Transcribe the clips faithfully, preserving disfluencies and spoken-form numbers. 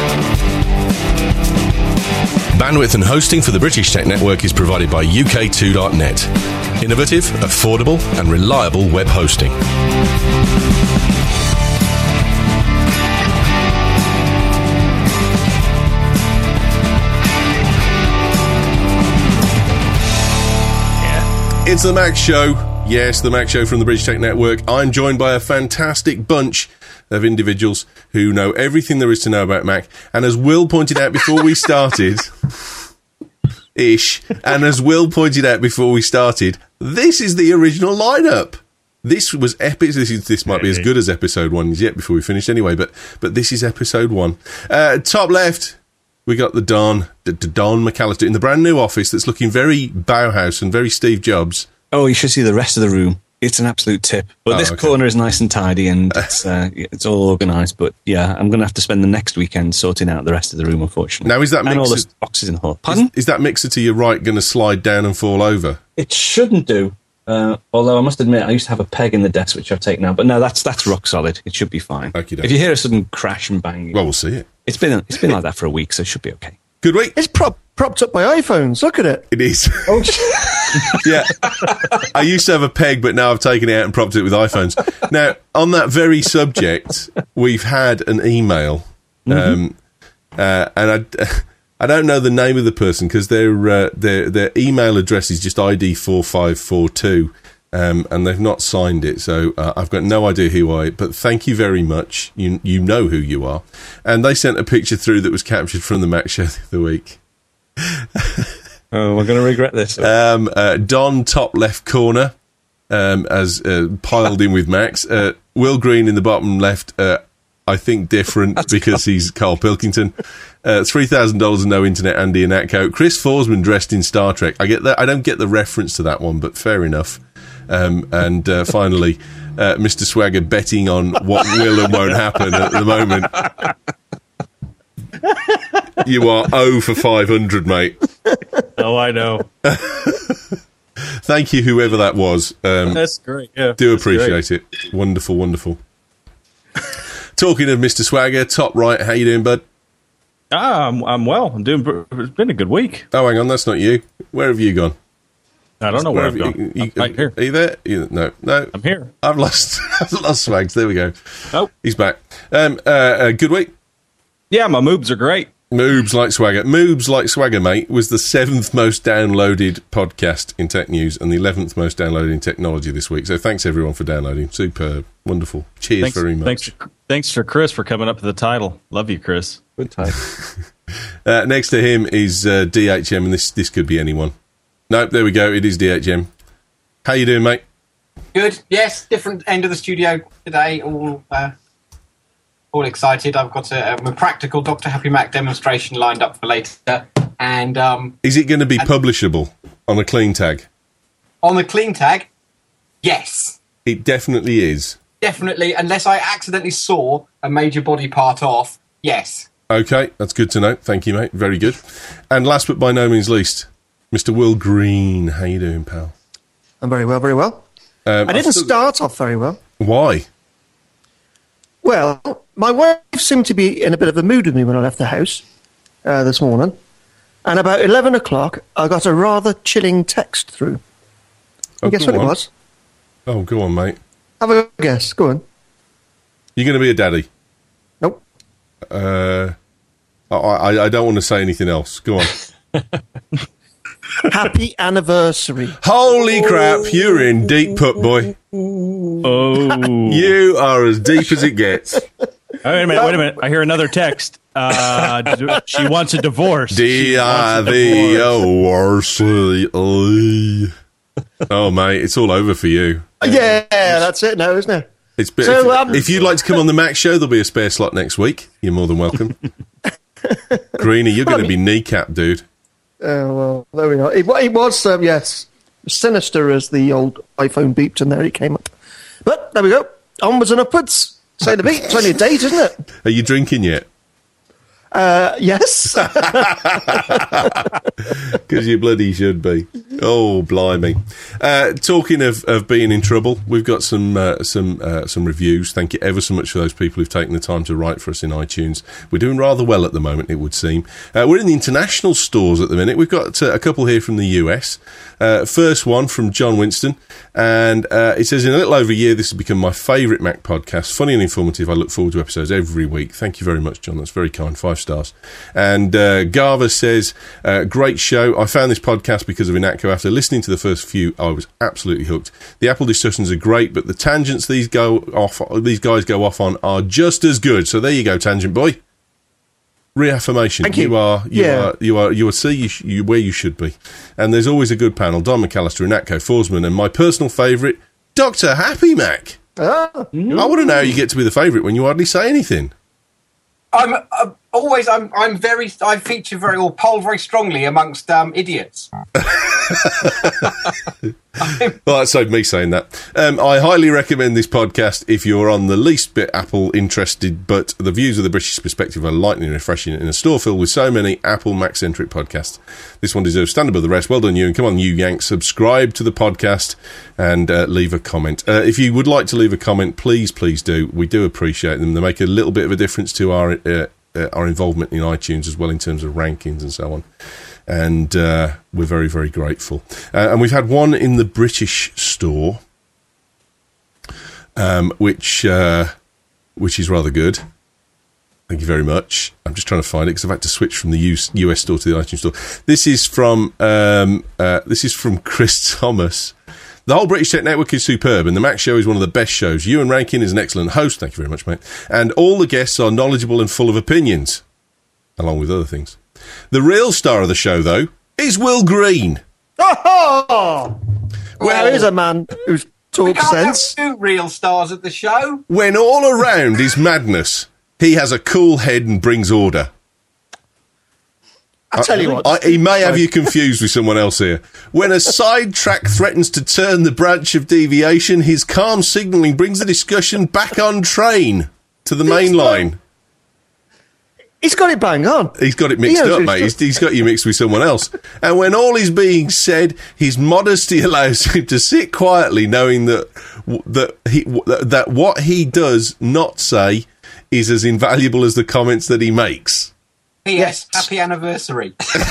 Bandwidth and hosting for the British Tech Network is provided by U K two dot net. Innovative, affordable and reliable web hosting. Yeah. It's the Mac Show. Yes, the Mac Show from the British Tech Network. I'm joined by a fantastic bunch of individuals who know everything there is to know about Mac. And as Will pointed out before we started, ish, and as Will pointed out before we started, this is the original lineup. This was epic. This is this might be as good as episode one is yet before we finish anyway. But but this is episode one. Uh, top left, we got the Don, the, the Don McAllister in the brand new office that's looking very Bauhaus and very Steve Jobs. Oh, you should see the rest of the room. It's an absolute tip. But oh, this okay. corner is nice and tidy and it's uh, it's all organised. But yeah, I'm going to have to spend the next weekend sorting out the rest of the room, unfortunately. Now, is that and mixer, all the boxes in the hall? Pardon? Is, is that mixer to your right going to slide down and fall over? It shouldn't do. Uh, although I must admit, I used to have a peg in the desk, which I've taken out. But no, that's that's rock solid. It should be fine. Okey-doke. If you hear a sudden crash and bang, well, we'll see it. It's been it's been like that for a week, so it should be okay. Good week. It's prop, propped up by iPhones. Look at it. It is. Oh, yeah. I used to have a peg, but now I've taken it out and propped it with iPhones. Now, on that very subject, we've had an email, mm-hmm. um, uh, and I, I don't know the name of the person because their uh, their their email address is just I D four five four two, um, and they've not signed it, so uh, I've got no idea who I. But thank you very much. You you know who you are, and they sent a picture through that was captured from the Mac Show the other week. Oh, we're going to regret this. Um, uh, Don, top left corner, um, as uh, piled in with Max. Uh, Will Green in the bottom left, uh, I think different That's because Carl. he's Carl Pilkington. Uh, three thousand dollars and no internet, Andy and Atco. Chris Forsman dressed in Star Trek. I get that. I don't get the reference to that one, but fair enough. Um, and uh, finally, uh, Mister Swagger betting on what will and won't happen at the moment. You are oh for five hundred, mate. Oh, I know. Thank you, whoever that was. Um, that's great. Yeah, do appreciate it. Wonderful, wonderful. Talking of Mister Swagger, top right, how you doing, bud? Ah, I'm, I'm well. I'm doing. It's been a good week. Oh, hang on, that's not you. Where have you gone? I don't know where, where I've you, gone. You, I'm right here. Are you there? You, no, no. I'm here. I've lost. I've lost Swags. There we go. Oh, he's back. Um, uh, uh, good week. Yeah, my moobs are great. Moobs Like Swagger. Moobs Like Swagger, mate, was the seventh most downloaded podcast in tech news and the eleventh most downloaded in technology this week. So thanks, everyone, for downloading. Superb. Wonderful. Cheers thanks, very much. Thanks, thanks for Chris for coming up to the title. Love you, Chris. Good title. uh, next to him is uh, D H M, and this this could be anyone. Nope, there we go. It is D H M. How you doing, mate? Good. Yes, different end of the studio today. All... Uh All excited. I've got a, a practical Doctor Happy Mac demonstration lined up for later. And um, is it going to be publishable on a clean tag? On the clean tag, yes. It definitely is. Definitely, unless I accidentally saw a major body part off, yes. Okay, that's good to know. Thank you, mate. Very good. And last but by no means least, Mister Will Green. How you doing, pal? I'm very well, very well. Um, I didn't still... start off very well. Why? Well, my wife seemed to be in a bit of a mood with me when I left the house uh, this morning. And about eleven o'clock, I got a rather chilling text through. Oh, guess what on. it was? Oh, go on, mate. Have a guess. Go on. You're going to be a daddy? Nope. Uh, I, I, I don't want to say anything else. Go on. Happy anniversary. Holy oh. crap, you're in deep, pup boy. Oh. You are as deep as it gets. Oh, wait a minute, wait a minute. I hear another text. Uh, she wants a divorce. D I V O R C E. Oh, mate, it's all over for you. Yeah, that's it now, isn't it? It's been, so, if, um, if you'd like to come on the Mac Show, there'll be a spare slot next week. You're more than welcome. Greenie, you're going to be kneecapped, dude. Oh, well, there we are. It, it was, um, yes, sinister as the old iPhone beeped, and there he came up. But there we go. Onwards and upwards. Say the beat. It's only a date, isn't it? Are you drinking yet? Uh, yes. Because you bloody should be. Oh, blimey. Uh, talking of, of being in trouble, we've got some uh, some uh, some reviews. Thank you ever so much for those people who've taken the time to write for us in iTunes. We're doing rather well at the moment, it would seem. Uh, we're in the international stores at the minute. We've got uh, a couple here from the U S. Uh, first one from John Winston. And uh, it says, in a little over a year, this has become my favourite Mac podcast. Funny and informative. I look forward to episodes every week. Thank you very much, John. That's very kind. Five stars. And uh, Garva says, uh, great show. I found this podcast because of Inatco. After listening to the first few, I was absolutely hooked. The Apple discussions are great, but the tangents these go off, these guys go off on are just as good. So there you go, Tangent Boy. Reaffirmation. Thank you. You are, you Yeah. are, you are, you are, see you, sh- you where you should be. And there's always a good panel. Don McAllister, Inatco, Forsman, and my personal favourite, Doctor Happy Mac. Ah, I want to know how you get to be the favourite when you hardly say anything. I'm uh, always. I'm. I'm very. I feature very or poll very strongly amongst um, idiots. Well, that saved me saying that. Um, I highly recommend this podcast if you're on the least bit Apple interested, but the views of the British perspective are lightning refreshing in a store filled with so many Apple Mac-centric podcasts. This one deserves stand above the rest. Well done, you. And come on, you Yanks, subscribe to the podcast and uh, leave a comment. Uh, if you would like to leave a comment, please, please do. We do appreciate them. They make a little bit of a difference to our uh, uh, our involvement in iTunes as well in terms of rankings and so on. And uh, we're very, very grateful. Uh, and we've had one in the British store, um, which uh, which is rather good. Thank you very much. I'm just trying to find it because I've had to switch from the U S store to the iTunes store. This is from um, uh, this is from Chris Thomas. The whole British Tech Network is superb, and the Mac Show is one of the best shows. Ewan Rankin is an excellent host. Thank you very much, mate. And all the guests are knowledgeable and full of opinions, along with other things. The real star of the show, though, is Will Green. Oh! Well, here's a man who's We talks can't sense. have two real stars at the show. When all around is madness, he has a cool head and brings order. I tell you what. I, he may have you confused with someone else here. When a sidetrack threatens to turn the branch of deviation, his calm signalling brings the discussion back on train to the main line. He's got it bang on. He's got it mixed He knows up, his mate. stuff. He's, he's got you mixed with someone else. And when all is being said, his modesty allows him to sit quietly, knowing that that he that what he does not say is as invaluable as the comments that he makes. P S. Yes. Happy anniversary.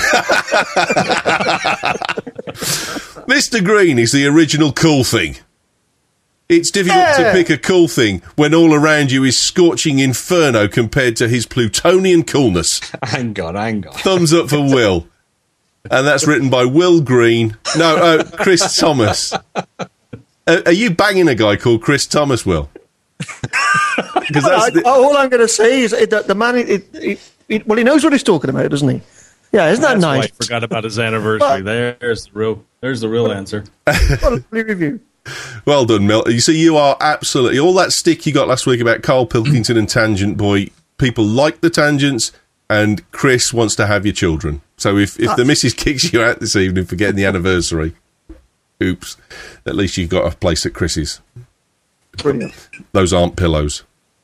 Mister Green is the original cool thing. It's difficult Yeah. to pick a cool thing when all around you is scorching inferno compared to his Plutonian coolness. Hang on, hang on. Thumbs up for Will. And that's written by Will Green. No, uh, Chris Thomas. Uh, are you banging a guy called Chris Thomas, Will? Because that's I, the, all I'm going to say is that the man, it, it, it, well, he knows what he's talking about, doesn't he? Yeah, isn't that That's why nice? I forgot about his anniversary. There's the real. There's the real answer. What a lovely review. well done, Mil. You see, you are absolutely... All that stick you got last week about Carl Pilkington and Tangent Boy, people like the tangents, and Chris wants to have your children. So if, if the missus kicks you out this evening for getting the anniversary, oops, at least you've got a place at Chris's. Brilliant. Those aren't pillows.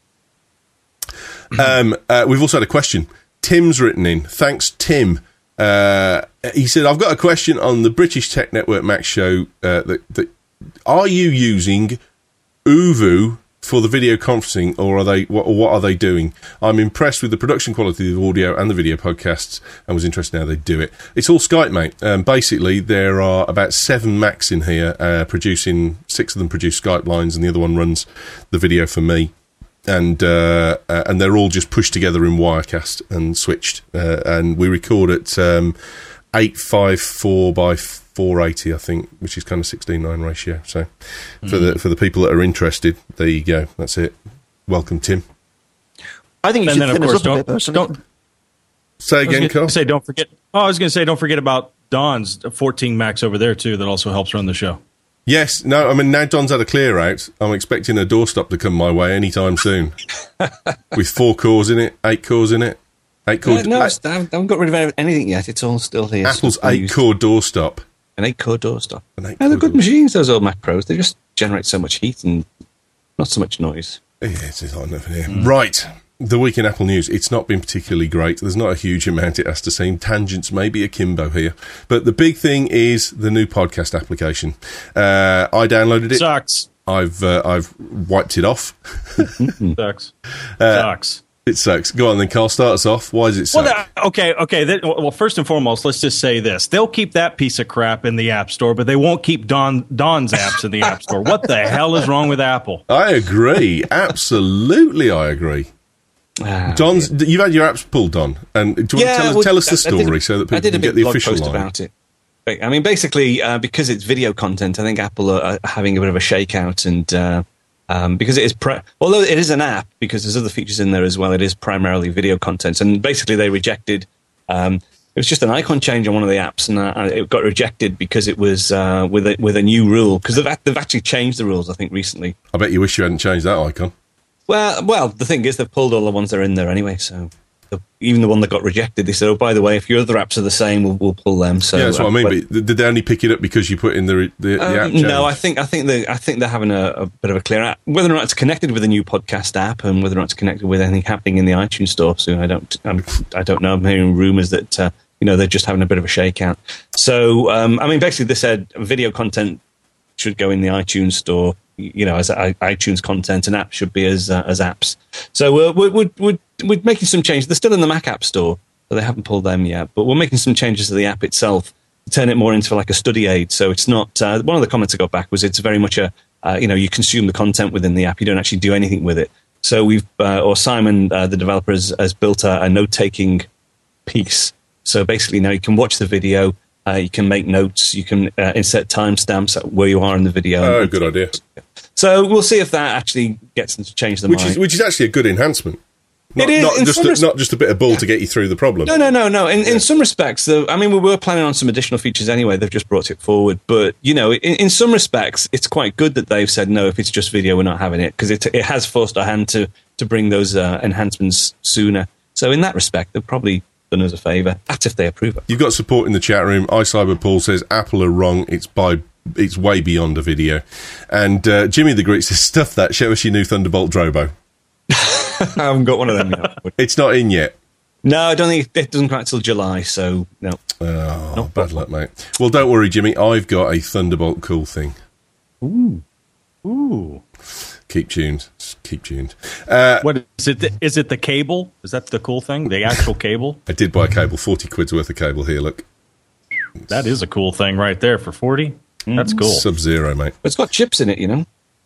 Um, uh, we've also had a question. Tim's written in. Thanks, Tim. Uh, he said, I've got a question on the British Tech Network Mac Show. Uh, that, that, are you using Uvu for the video conferencing, or are they? What, or what are they doing? I'm impressed with the production quality of the audio and the video podcasts, and was interested in how they do it. It's all Skype, mate. Um, basically, there are about seven Macs in here uh, producing. Six of them produce Skype lines, and the other one runs the video for me. And uh, uh, and they're all just pushed together in Wirecast and switched. Uh, and we record at um, eight fifty-four by four eighty, I think, which is kind of sixteen nine ratio. So for the for the people that are interested, there you go. That's it. Welcome, Tim. I think you And should then, of thin us course, up a bit, don't, personally. don't Say I was again, gonna Carl. say don't forget. Oh, I was going to say don't forget about Don's fourteen Macs over there too. That also helps run the show. Yes, no, I mean, now Don's had a clear out, I'm expecting a doorstop to come my way anytime soon. With four cores in it, eight cores in it. Eight core. Uh, no, it's- I haven't got rid of anything yet. It's all still here. Apple's Still eight used. core doorstop. An eight-core doorstop. An No, eight-core they're good door- machines, those old Mac Pros. They just generate so much heat and not so much noise. Yeah, it's hot enough in here. Right. the week in Apple news, it's not been particularly great. There's not a huge amount it has to seem. Tangents maybe akimbo here. But the big thing is the new podcast application. Uh, I downloaded it. Sucks. I've uh, I've wiped it off. Sucks. Uh, Sucks. It sucks. Go on then, Carl. Start us off. Why does it suck? Well, that, okay, okay. That, well, first and foremost, let's just say this: they'll keep that piece of crap in the App Store, but they won't keep Don Don's apps in the App Store. What the hell is wrong with Apple? I agree. Absolutely, I agree. Ah, Don's. yeah. You've had your apps pulled, Don, and do you want Yeah, to tell, well, tell us the I- I did story a- so that I people did a can big get the blog official post line? about it. I mean, basically, uh, because it's video content, I think Apple are having a bit of a shakeout, and uh, um, because it is, pre- although it is an app, because there's other features in there as well, it is primarily video content. And basically, they rejected. Um, it was just an icon change on one of the apps, and uh, it got rejected because it was uh, with a, with a new rule. Because they've they've actually changed the rules, I think, recently. I bet you wish you hadn't changed that icon. Well, well, the thing is, they've pulled all the ones that are in there anyway. So the, even the one that got rejected, they said, "Oh, by the way, if your other apps are the same, we'll, we'll pull them." So yeah, that's what uh, I mean. but- But did they only pick it up because you put in the the, the Um, app change? no, I think I think they I think they're having a, a bit of a clear app. Whether or not it's connected with a new podcast app and whether or not it's connected with anything happening in the iTunes store soon, I don't I'm, I don't know. I'm hearing rumours that uh, you know they're just having a bit of a shakeout. So um, I mean, basically, they said video content should go in the iTunes store. You know, as I- iTunes content, and apps should be as uh, as apps. So uh, we're, we're we're we're making some changes. They're still in the Mac App Store, but they haven't pulled them yet. But we're making some changes to the app itself to turn it more into like a study aid. So it's not. Uh, one of the comments I got back was it's very much a uh, you know you consume the content within the app. You don't actually do anything with it. So we've uh, or Simon, uh, the developer, has, has built a, a note taking piece. So basically, now you can watch the video. Uh, you can make notes. You can uh, insert timestamps at where you are in the video. Oh, good idea. So we'll see if that actually gets them to change the Which mind. is which is actually a good enhancement. Not, It is, not in just some a, res- not just a bit of bull to get you through the problem. No, no, no, no. In, in some respects, the, I mean, we were planning on some additional features anyway. They've just brought it forward. But, you know, in, in some respects, it's quite good that they've said, no, if it's just video, we're not having it. Because it, it has forced our hand to, to bring those uh, enhancements sooner. So in that respect, they've probably done us a favour. That's if they approve it. You've got support in the chat room. iCyber Paul says Apple are wrong. It's by it's way beyond a video. And uh, Jimmy the Greek says, stuff that. Show us your new Thunderbolt Drobo. I haven't got one of them yet. It's not in yet. No, I don't think it doesn't come out till July, so no. Oh, No. bad luck, mate. Well, don't worry, Jimmy. I've got a Thunderbolt cool thing. Ooh. Ooh. Keep tuned. Just keep tuned. Uh, What is it? The, is it the cable? Is that the cool thing? The actual cable? I did buy a cable, forty quid's worth of cable here, look. That is a cool thing right there for forty. That's cool. Sub-Zero, mate. But it's got chips in it, you know.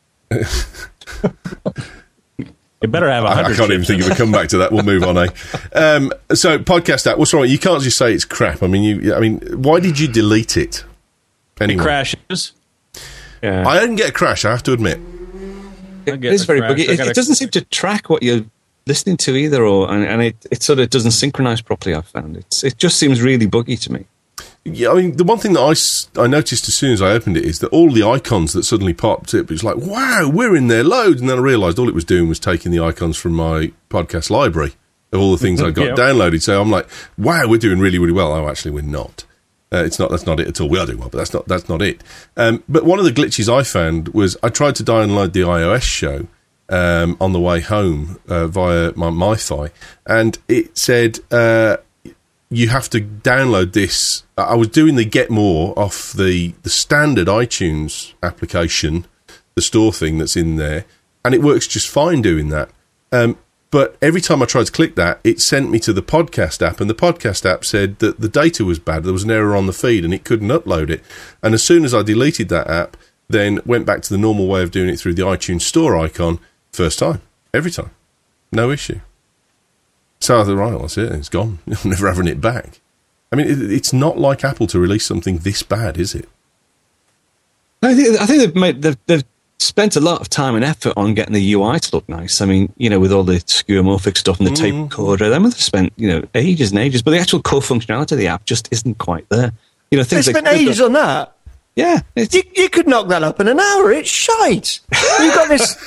It better have a I, I hundred. can't even think of a comeback to that. We'll move on, eh? Um, so, podcast app. What's wrong? You can't just say it's crap. I mean, you. I mean, why did you delete it? It Anyway, crashes. Yeah. I didn't get a crash. I have to admit. I It get is the very crash. buggy. I It, gotta- it doesn't seem to track what you're listening to either, or and, and it, it sort of doesn't synchronize properly. I've found it's it just seems really buggy to me. Yeah, I mean, the one thing that I, s- I noticed as soon as I opened it is that all the icons that suddenly popped up, it was like, wow, we're in there loads. And then I realised all it was doing was taking the icons from my podcast library of all the things I got Yeah. downloaded. So I'm like, wow, we're doing really, really well. Oh, actually, we're not. Uh, it's not. That's not it at all. We are doing well, but that's not. That's not it. Um, but one of the glitches I found was I tried to download the iOS show um, on the way home uh, via my MiFi, and it said uh, you have to download this. I was doing the Get More off the the standard iTunes application, the store thing that's in there, and it works just fine doing that. Um, But every time I tried to click that, it sent me to the podcast app, and the podcast app said that the data was bad. There was an error on the feed, and it couldn't upload it. And as soon as I deleted that app, then went back to the normal way of doing it through the iTunes Store icon, first time, every time, no issue. So I thought, right, that's it. It's gone. I'm never having it back. I mean, it, it's not like Apple to release something this bad, is it? I think I think they've made they've, they've spent a lot of time and effort on getting the U I to look nice. I mean, you know, with all the skeuomorphic stuff and the tape recorder, they must have spent, you know, ages and ages. But the actual core functionality of the app just isn't quite there. You know, They things spent like ages on that. yeah, it's, You, you could knock that up in an hour. It's shite. You've got this.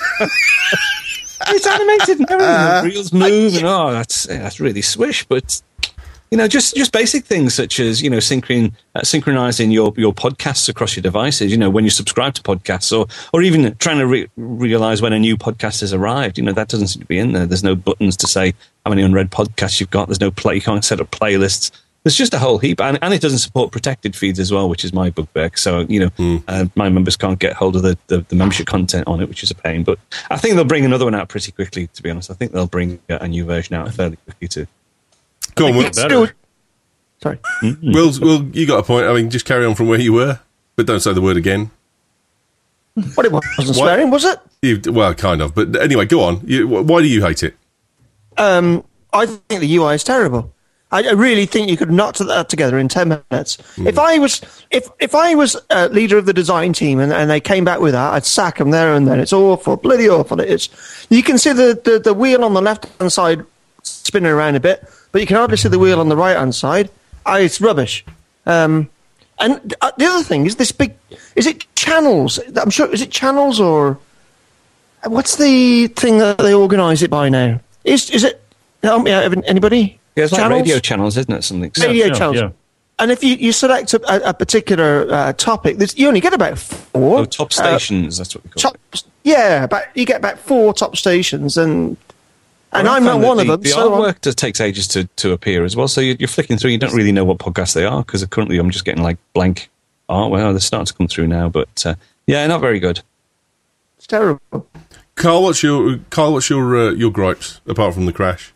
it's animated and everything. The reels move and oh, that's yeah, that's really swish. But you know, just, just basic things such as, you know, synchron, uh, synchronizing your, your podcasts across your devices, you know, when you subscribe to podcasts, or, or even trying to re- realize when a new podcast has arrived. You know, that doesn't seem to be in there. There's no buttons to say how many unread podcasts you've got. There's no play. You can't set up playlists. There's just a whole heap. And, and it doesn't support protected feeds as well, which is my bugbear. So, you know, mm. uh, my members can't get hold of the, the, the membership content on it, which is a pain. But I think they'll bring another one out pretty quickly, to be honest. I think they'll bring a new version out fairly quickly too. Go on, Will. Still, sorry. Mm-hmm. Will, Will, you got a point. I mean, just carry on from where you were, but don't say the word again. Well, it wasn't swearing, was it? You, well, kind of. But anyway, go on. You, why do you hate it? Um, I think the U I is terrible. I, I really think you could knock that together in ten minutes. Mm. If I was, if if I was uh, leader of the design team and, and they came back with that, I'd sack them there and then. It's awful, bloody awful. It is. You can see the, the, the wheel on the left hand side spinning around a bit, but you can hardly see the wheel on the right hand side. I, it's rubbish. Um, and uh, the other thing is this big. Is it channels? I'm sure. Is it channels or what's the thing that they organise it by now? Is is it? Help me out, anybody? Yeah, it's like radio channels, isn't it? Something. Radio yeah, channels. Yeah. And if you, you select a, a particular uh, topic, you only get about four. Oh, top stations. Uh, that's what we call top, it. Yeah, but you get about four top stations, and and well, I'm not one the, of them. The so artwork does, takes ages to, to appear as well. So you're, you're flicking through, you don't really know what podcasts they are because currently I'm just getting like blank art. Well, they're starting to come through now, but uh, yeah, not very good. It's terrible. Carl, what's your Carl? What's your uh, your gripes apart from the crash?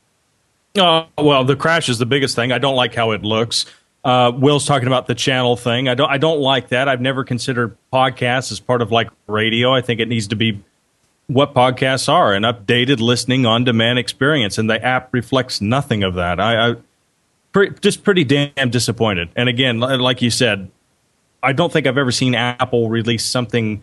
Uh, well, the crash is the biggest thing. I don't like how it looks. Uh, Will's talking about the channel thing. I don't. I don't like that. I've never considered podcasts as part of like radio. I think it needs to be what podcasts are, an updated listening on-demand experience, and the app reflects nothing of that. I, I pre- just pretty damn disappointed. And again, like you said, I don't think I've ever seen Apple release something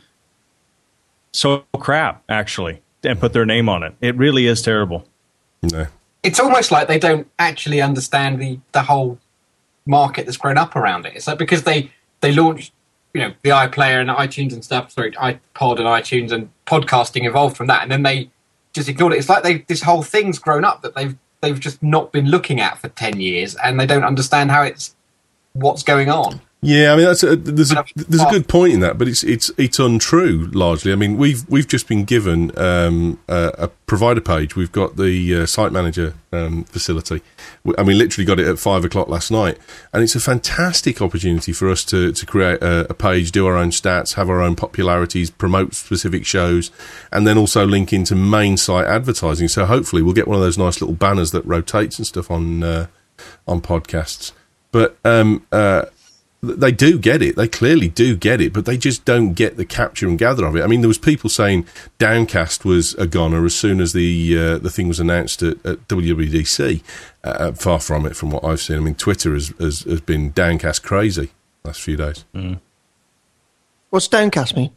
so crap actually and put their name on it. It really is terrible. No. It's almost like they don't actually understand the, the whole market that's grown up around it. It's like because they, they launched, you know, the iPlayer and iTunes and stuff, sorry, iPod and iTunes and podcasting evolved from that, and then they just ignored it. It's like they this whole thing's grown up that they've they've just not been looking at for ten years, and they don't understand how it's what's going on. Yeah, I mean that's a, there's a there's a good point in that, but it's it's it's untrue largely. I mean we've we've just been given um, a, a provider page. We've got the uh, site manager um, facility, and we literally got it at five o'clock last night. And it's a fantastic opportunity for us to to create a, a page, do our own stats, have our own popularities, promote specific shows, and then also link into main site advertising. So hopefully we'll get one of those nice little banners that rotates and stuff on uh, on podcasts. But um, uh, they do get it. They clearly do get it, but they just don't get the capture and gather of it. I mean, there was people saying Downcast was a goner as soon as the uh, the thing was announced at, at W W D C. Uh, far from it, from what I've seen. I mean, Twitter has has, has been Downcast crazy last few days. Mm. What's Downcast mean?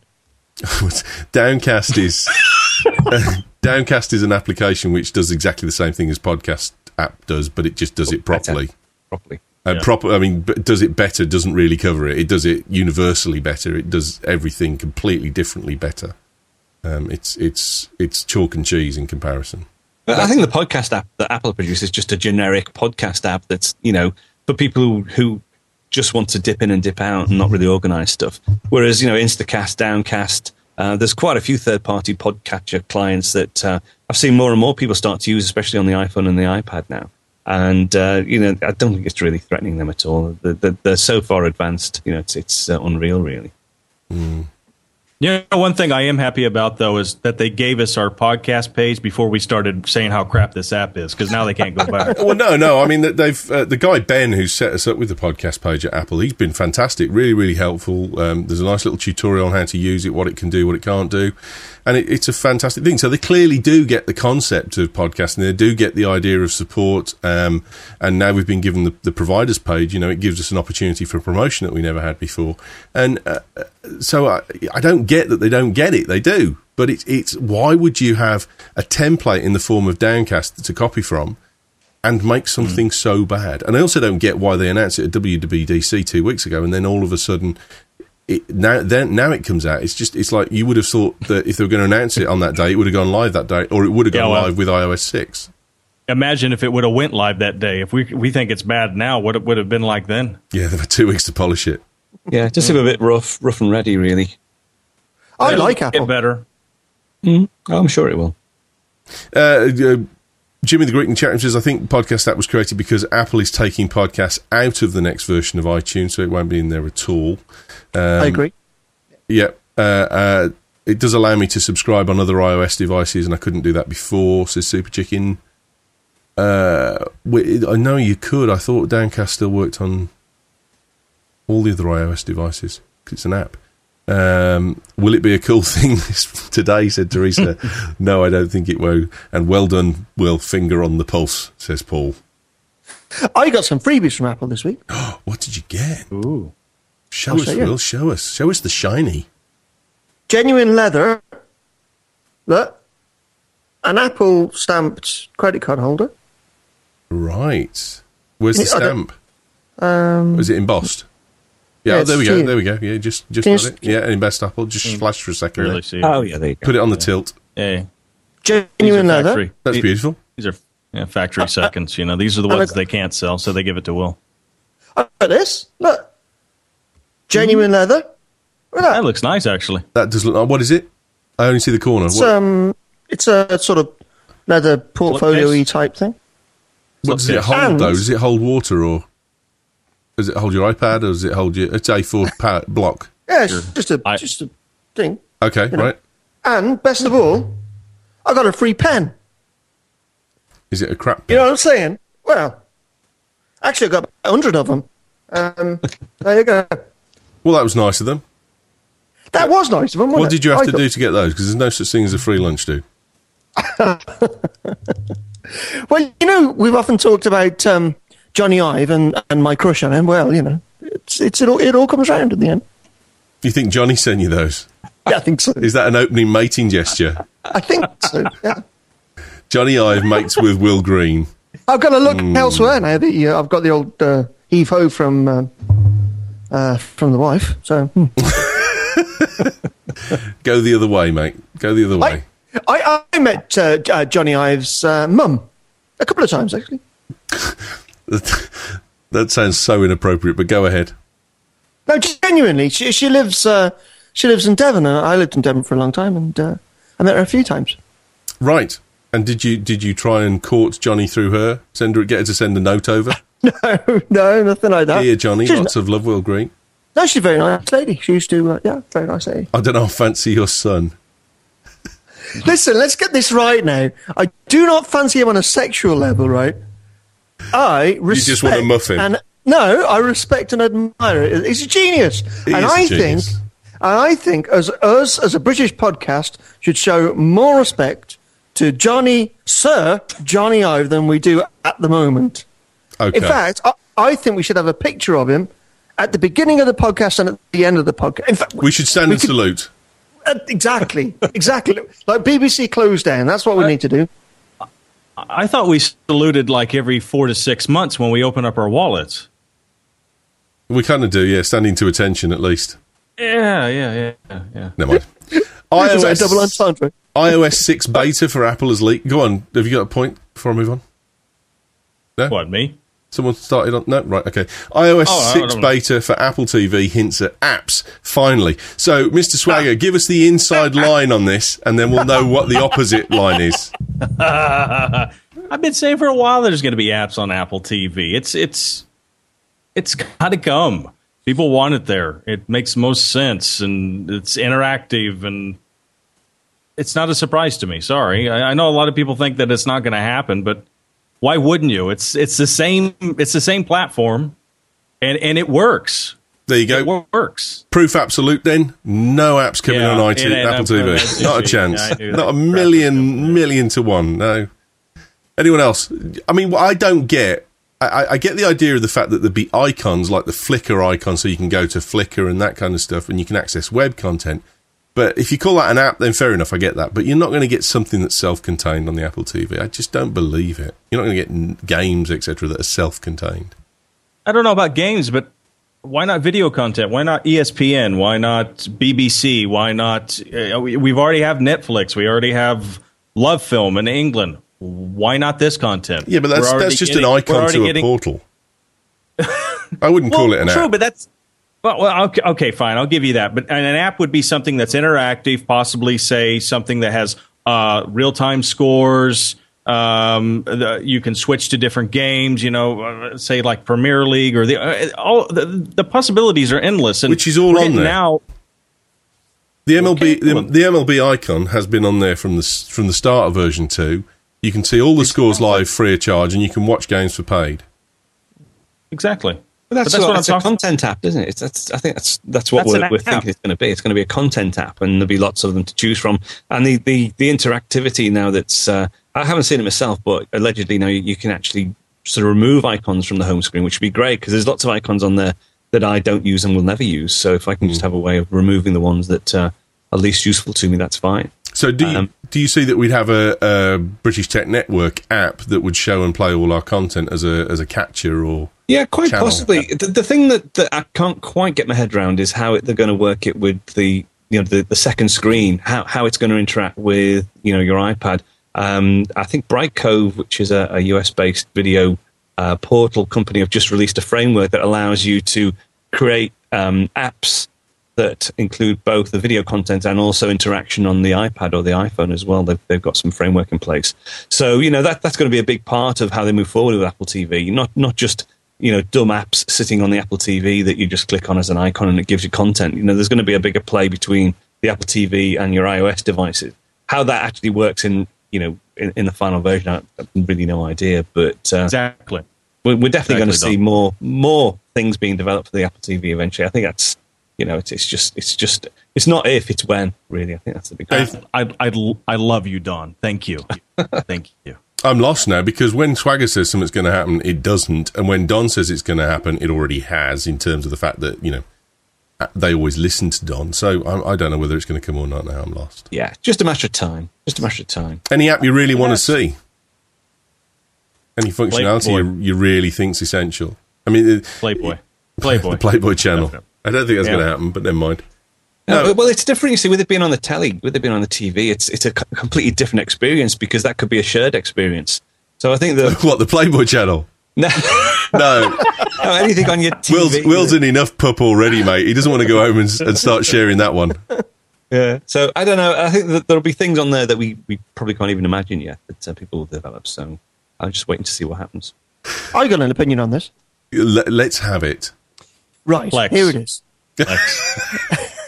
Downcast is uh, Downcast is an application which does exactly the same thing as Podcast app does, but it just does it properly. Properly. Uh, Yeah. proper. I mean, but does it better? Doesn't really cover it. It does it universally better. It does everything completely differently better. Um, it's it's it's chalk and cheese in comparison. But I think the podcast app that Apple produces is just a generic podcast app that's, you know, for people who, who just want to dip in and dip out and not really organize stuff. Whereas, you know, Instacast, Downcast, uh, there's quite a few third-party podcatcher clients that uh, I've seen more and more people start to use, especially on the iPhone and the iPad now. And, uh, you know, I don't think it's really threatening them at all. They're, they're, they're so far advanced, you know, it's, it's uh, unreal, really. Mm. Yeah, one thing I am happy about, though, is that they gave us our podcast page before we started saying how crap this app is, because now they can't go back. Well, no, no. I mean, they've uh, the guy Ben who set us up with the podcast page at Apple. He's been fantastic, really, really helpful. Um, there's a nice little tutorial on how to use it, what it can do, what it can't do, and it, it's a fantastic thing. So they clearly do get the concept of podcasting. They do get the idea of support, um, and now we've been given the, the providers page. You know, it gives us an opportunity for promotion that we never had before, and uh, so I, I don't get that they don't get it. They do. But it's, it's why would you have a template in the form of Downcast to copy from and make something mm. so bad? And I also don't get why they announced it at W W D C two weeks ago and then all of a sudden it, now then now it comes out. It's just it's like you would have thought that if they were going to announce it on that day, it would have gone live that day, or it would have gone yeah, well, live with i O S six. imagine if it would have went live that day. If we we think it's bad now, what it would have been like then? Yeah, there were two weeks to polish it. Yeah, it just seemed a bit rough, rough and ready, really. I It'll like get Apple. better. Mm. Oh, I'm sure it will. Uh, uh, Jimmy the Greek in chat room says, I think Podcast App was created because Apple is taking podcasts out of the next version of iTunes, so it won't be in there at all. Um, I agree. Yeah. Uh, uh, it does allow me to subscribe on other iOS devices, and I couldn't do that before, says Super Chicken. Uh, we, I know you could. I thought Downcast still worked on all the other iOS devices, 'cause it's an app. Um, will it be a cool thing today, said Teresa. No, I don't think it will. And well done, Will. Finger on the pulse, says Paul. I got some freebies from Apple this week. What did you get? Ooh. Show I'll us, show you. Will. Show us. Show us the shiny. Genuine leather. Look. An Apple stamped credit card holder. Right. Where's the Yeah, I don't- stamp? Um, Was it embossed? Yeah, Yeah, oh, there we it's go. here. There we go. Yeah, just just Can you got s- it. Yeah, in best Apple. Just flash for a second. Really there. see. Oh, yeah, there you go. Put it on the tilt. Yeah. genuine These are leather. factory. That's These- beautiful. These are yeah, factory seconds. You know, these are the and ones I- they can't sell, so they give it to Will. Look at this. Look. Genuine leather. Look at That that. looks nice, actually. That does look. Oh, what is it? I only see the corner. It's, What, um, it's a sort of leather portfolio-y Slipcase? type thing. what does it slipcase. hold, And- though? Does it hold water, or does it hold your iPad, or does it hold your... It's A four power block. Yeah, it's just a I- just a thing. Okay, know. right. And best of all, I got a free pen. Is it a crap You pen? know what I'm saying? Well, actually, I got a hundred of them. Um, there you go. Well, that was nice of them. That was nice of them. What wasn't did you it? have I to thought- do to get those? Because there's no such thing as a free lunch, dude. Well, you know, we've often talked about um, Johnny Ive and, and my crush on him. Well, you know, it's it's it all, it all comes round in the end. You think Johnny sent you those? Yeah, I think so. Is that an opening mating gesture? I think so. Yeah. Johnny Ive mates with Will Green. I've got to look Hmm. elsewhere now. The, uh, I've got the old uh, heave ho from um, uh, from the wife. So hmm. Go the other way, mate. Go the other way. I, I I met uh, uh, Johnny Ive's uh, mum a couple of times actually. That sounds so inappropriate, but go ahead. No, genuinely, she she lives uh, she lives in Devon. And I lived in Devon for a long time, and uh, I met her a few times. Right. And did you did you try and court Johnny through her? Send her, get her to send a note over. No, no, nothing like that. Dear Johnny, She's lots of love, Will Green. No, she's a very nice lady. She used to, uh, yeah, very nice lady. I don't know. Fancy your son. Listen, let's get this right now. I do not fancy him on a sexual level, right? I respect. just want a muffin. And, no, I respect and admire it. He's a genius. He and is a I genius. think, and I think, as us as a British podcast, should show more respect to Johnny, Sir Johnny Ive, than we do at the moment. Okay. In fact, I, I think we should have a picture of him at the beginning of the podcast and at the end of the podcast. In fact, we should stand we and could- salute. Uh, exactly, exactly. Like B B C closed down. That's what we need to do. I thought we saluted like every four to six months when we open up our wallets. We kind of do, yeah. Standing to attention, at least. Yeah, yeah, yeah, yeah. Never mind. Is that a double iOS, entendre? iOS six beta for Apple has leaked. Go on. Have you got a point before I move on? No? What, me? Someone started on... No? Right, okay. iOS Oh, I six don't know. beta for Apple T V hints at apps, finally. So, Mister Swagger, give us the inside line on this, and then we'll know what the opposite line is. I've been saying for a while that there's going to be apps on Apple T V. It's it's it's got to come. People want it there. It makes most sense, and it's interactive, and it's not a surprise to me. Sorry, I, I know a lot of people think that it's not going to happen, but why wouldn't you? It's it's the same. It's the same platform, and and it works. There you go. It works. Proof absolute then. No apps coming Yeah, on I T, yeah, yeah, Apple no, T V. that's Not a easy. chance. Yeah, I knew Not a that. million, million to one. No. Anyone else? I mean, what I don't get, I, I get the idea of the fact that there'd be icons like the Flickr icon, so you can go to Flickr and that kind of stuff, and you can access web content. But if you call that an app, then fair enough, I get that. But you're not going to get something that's self-contained on the Apple T V. I just don't believe it. You're not going to get n- games, et cetera, that are self-contained. I don't know about games, but why not video content? Why not E S P N? Why not B B C? Why not? Uh, we, we've already have Netflix. We already have Love Film in England. why not this content? Yeah, but that's We're that's just getting, an icon to getting, a portal. I wouldn't well, call it an true, app. but that's well, well okay, okay, fine. I'll give you that. But an app would be something that's interactive, possibly say something that has uh, real time scores. Um, the, you can switch to different games. You know, uh, say like Premier League or the uh, all the, the possibilities are endless. And which is all on there now. The M L B Okay, the, well- the M L B icon has been on there from the s- from the start of version two. You can see all the scores live free of charge, and you can watch games for paid. Exactly. But that's, But that's what, what I'm it's a talking- content app, isn't it? It's, that's, I think that's that's what That's we're, an we're app. thinking it's going to be. It's going to be a content app, and there'll be lots of them to choose from. And the, the, the interactivity now that's uh, I haven't seen it myself, but allegedly now you, you can actually sort of remove icons from the home screen, which would be great because there's lots of icons on there that I don't use and will never use. So if I can just have a way of removing the ones that uh, are least useful to me, that's fine. So do you, Um, do you see that we'd have a, a British Tech Network app that would show and play all our content as a as a catcher or? Yeah, quite channel? possibly. The, the thing that, that I can't quite get my head around is how it, they're going to work it with the you know the, the second screen. How how it's going to interact with you know your iPad. Um, I think Bright Cove, which is a, a U S based video uh, portal company, have just released a framework that allows you to create um, apps that include both the video content and also interaction on the iPad or the iPhone as well. They've, they've got some framework in place. So, you know, that that's going to be a big part of how they move forward with Apple T V. Not not just, you know, dumb apps sitting on the Apple T V that you just click on as an icon and it gives you content. You know, there's going to be a bigger play between the Apple T V and your iOS devices. How that actually works in, you know, in, in the final version, I have really no idea. But uh, Exactly. we're, we're definitely going to Exactly, see more more things being developed for the Apple T V eventually. I think that's, you know, it's, it's just, it's just, it's not if, it's when, really. I think that's the big I, thing. I, I, I love you, Don. Thank you. Thank you. I'm lost now because when Swagger says something's going to happen, it doesn't, and when Don says it's going to happen, it already has. In terms of the fact that you know they always listen to Don, so I, I don't know whether it's going to come or not. Now I'm lost. Yeah, just a matter of time. Just a matter of time. Any app you really want to Yes. see? Any functionality Playboy. you, you really think's essential? I mean, it- Playboy. Playboy. the Playboy channel. Definitely. I don't think that's Yeah. going to happen, but never mind. No, No. well, it's different. You see, with it being on the telly, with it being on the T V, it's it's a co- completely different experience because that could be a shared experience. So I think that What, the Playboy channel? no, No, no, anything on your T V. Will's, Will's in enough pup already, mate. He doesn't want to go home and, and start sharing that one. Yeah. So I don't know. I think that there'll be things on there that we, we probably can't even imagine yet that uh, people will develop. So I'm just waiting to see what happens. I got an opinion on this. Let, let's have it. Right, Flex. here it is. Lex.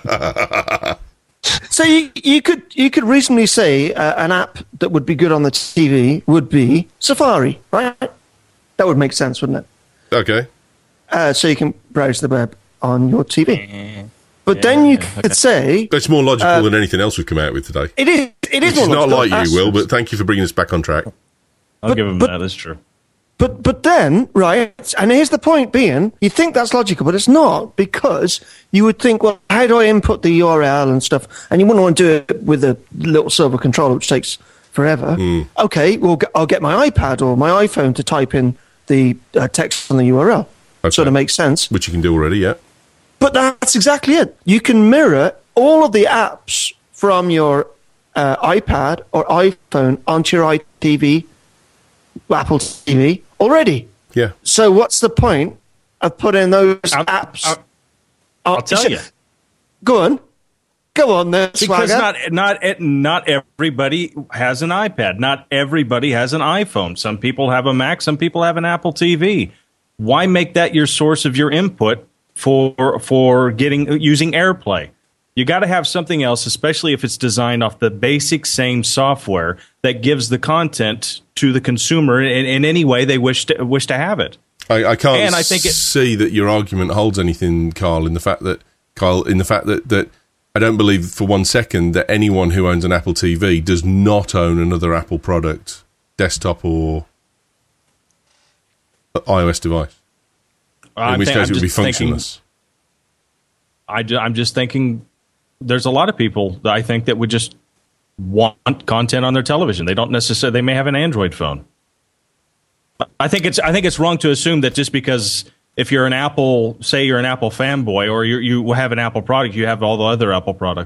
So you, you could you could reasonably say uh, an app that would be good on the T V would be Safari, right? That would make sense, wouldn't it? Okay. Uh, so you can browse the web on your T V. But then you could say That's more logical than anything else we've come out with today. it is it is Which is more not logical. like you, Will, That's- but thank you for bringing us back on track. I'll But- give him but- that. That's true. But but then, right, and here's the point being, you think that's logical, but it's not, because you would think, well, how do I input the U R L and stuff? And you wouldn't want to do it with a little silver controller, which takes forever. Okay, well, g- I'll get my iPad or my iPhone to type in the uh, text on the U R L. Okay. Sort of makes sense. Which you can do already, yeah. But that's exactly it. You can mirror all of the apps from your uh, iPad or iPhone onto your I T V, Apple T V already. Yeah. So what's the point of putting those I'll- apps? I'll- on- I'll tell you. Go on, go on, there, Because Swagger. not not not everybody has an iPad. Not everybody has an iPhone. Some people have a Mac. Some people have an Apple T V. Why make that your source of your input for for getting using AirPlay? You got to have something else, especially if it's designed off the basic same software that gives the content to the consumer in, in any way they wish to wish to have it. I, I can't And I think it- see that your argument holds anything, Carl, in the fact that Kyle, in the fact that, that I don't believe for one second that anyone who owns an Apple T V does not own another Apple product, desktop or iOS device. In I'm which think- case I'm it would be just thinking- functionless. I ju- I'm just thinking there's a lot of people that I think that would just want content on their television. They don't necessarily, they may have an Android phone. I think it's, I think it's wrong to assume that just because if you're an Apple, say you're an Apple fanboy or you you have an Apple product, you have all the other Apple products.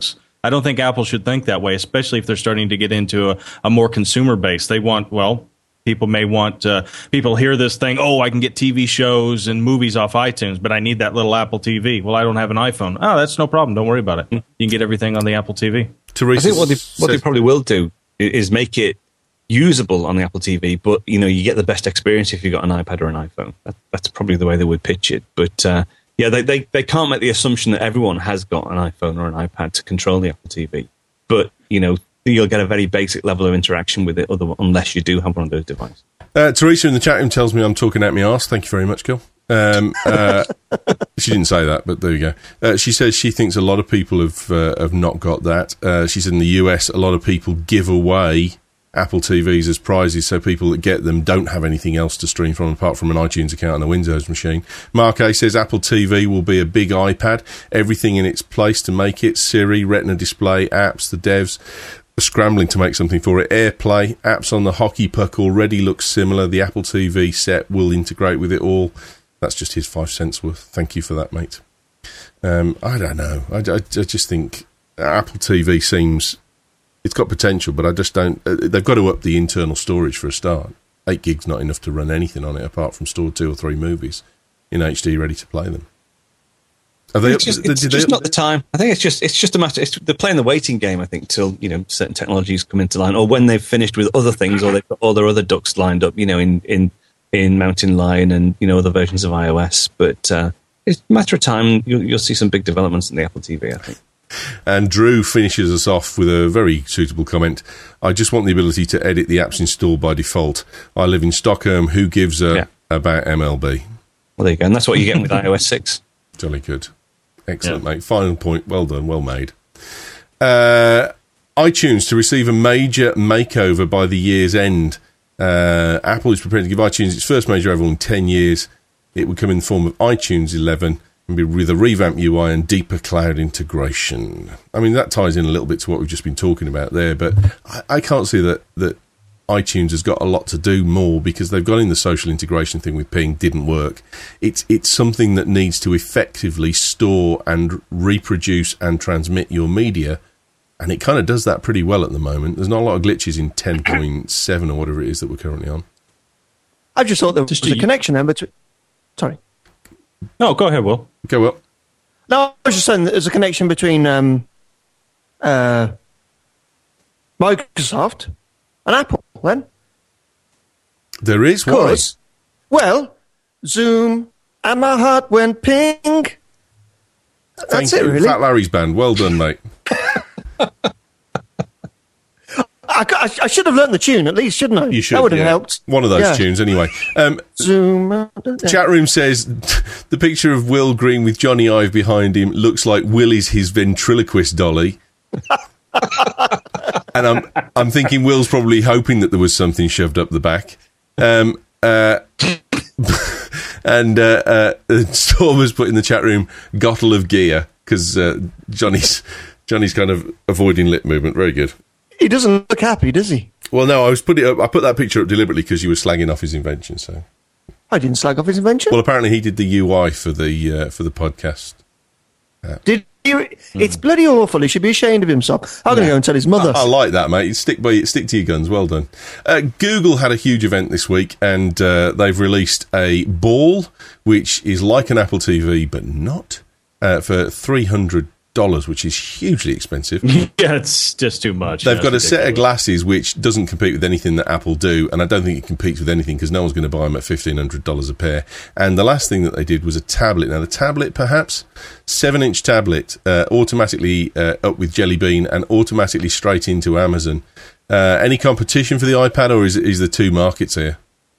I don't think Apple should think that way, especially if they're starting to get into a, a more consumer base. They want, well, people may want, uh, people hear this thing, oh, I can get T V shows and movies off iTunes, but I need that little Apple T V. Well, I don't have an iPhone. Oh, that's no problem. Don't worry about it. You can get everything on the Apple T V. Teresa I think what they, what says- they probably will do i- is make it usable on the Apple T V, but you know, you get the best experience if you've got an iPad or an iPhone. That, that's probably the way they would pitch it. But uh, yeah, they, they they can't make the assumption that everyone has got an iPhone or an iPad to control the Apple T V. But you know, you'll get a very basic level of interaction with it, other, unless you do have one of those devices. Uh, Teresa in the chat room tells me I'm talking out my arse. Thank you very much, Gil. Um, uh, she didn't say that, but there you go. Uh, she says she thinks a lot of people have uh, have not got that. Uh, she said in the U S, a lot of people give away Apple T Vs as prizes, so people that get them don't have anything else to stream from apart from an iTunes account and a Windows machine. Mark A says Apple T V will be a big iPad, everything in its place to make it. Siri, Retina display, apps, the devs are scrambling to make something for it. AirPlay, apps on the hockey puck already look similar. The Apple T V set will integrate with it all. That's just his five cents worth. Thank you for that, mate. Um, I don't know. I, I, I just think Apple T V seems... It's got potential, but I just don't... Uh, they've got to up the internal storage for a start. Eight gig's not enough to run anything on it apart from store two or three movies in H D ready to play them. Are they, It's just, did it's they- just not the time. I think it's just it's just a matter. It's, they're playing the waiting game, I think, till you know certain technologies come into line, or when they've finished with other things, or they've got all their other ducks lined up. You know, in in in Mountain Lion and you know other versions of iOS. But uh, it's a matter of time. You'll, you'll see some big developments in the Apple T V, I think. And Drew finishes us off with a very suitable comment. I just want the ability to edit the apps installed by default. I live in Stockholm. Who gives a Yeah. about M L B? Well, there you go. And that's what you're getting with iOS six. Jolly good. Excellent, Yeah. mate. Final point. Well done. Well made. Uh, iTunes to receive a major makeover by the year's end. Uh, Apple is prepared to give iTunes its first major overhaul in ten years. It would come in the form of iTunes eleven and be with a revamped U I and deeper cloud integration. I mean, that ties in a little bit to what we've just been talking about there, but I, I can't see that, that iTunes has got a lot to do more because they've got in the social integration thing with Ping, didn't work. It's it's something that needs to effectively store and reproduce and transmit your media, and it kind of does that pretty well at the moment. There's not a lot of glitches in ten point seven or whatever it is that we're currently on. I just thought there was Just a a- connection there between. Sorry. No, go ahead, Will. Okay, well, No, I was just saying that there's a connection between um, uh, Microsoft and Apple, then. there is. Why? Because, well, Zoom and my heart went ping. Thank That's it, you. really. Fat Larry's band. Well done, mate. I, I, I should have learnt the tune at least, shouldn't I? You should. That would have yeah. helped. One of those Yeah. tunes, anyway. Um, Zoom. Chat room says the picture of Will Green with Johnny Ive behind him looks like Will is his ventriloquist dolly. And I'm I'm thinking Will's probably hoping that there was something shoved up the back. Um, uh, and uh, uh, Storm has put in the chat room "Gottle of gear" because uh, Johnny's Johnny's kind of avoiding lip movement. Very good. He doesn't look happy, does he? Well, no, I was put it up. I put that picture up deliberately because you were slagging off his invention. So, I didn't slag off his invention. well, apparently he did the U I for the uh, for the podcast. Did he? It's bloody awful. He should be ashamed of himself. I'm going to go and tell his mother. I like that, mate. Stick by, stick to your guns. Well done. Uh, Google had a huge event this week, and uh, they've released a ball which is like an Apple T V, but not uh, for three hundred dollars, which is hugely expensive. Yeah, it's just too much. They've That's got a set of ridiculous. glasses which doesn't compete with anything that Apple do, and I don't think it competes with anything because no one's going to buy them at fifteen hundred dollars a pair. And the last thing that they did was a tablet. Now, the tablet, perhaps, seven-inch tablet, uh, automatically uh, up with Jelly Bean and automatically straight into Amazon. Uh, any competition for the iPad, or is, is there two markets here?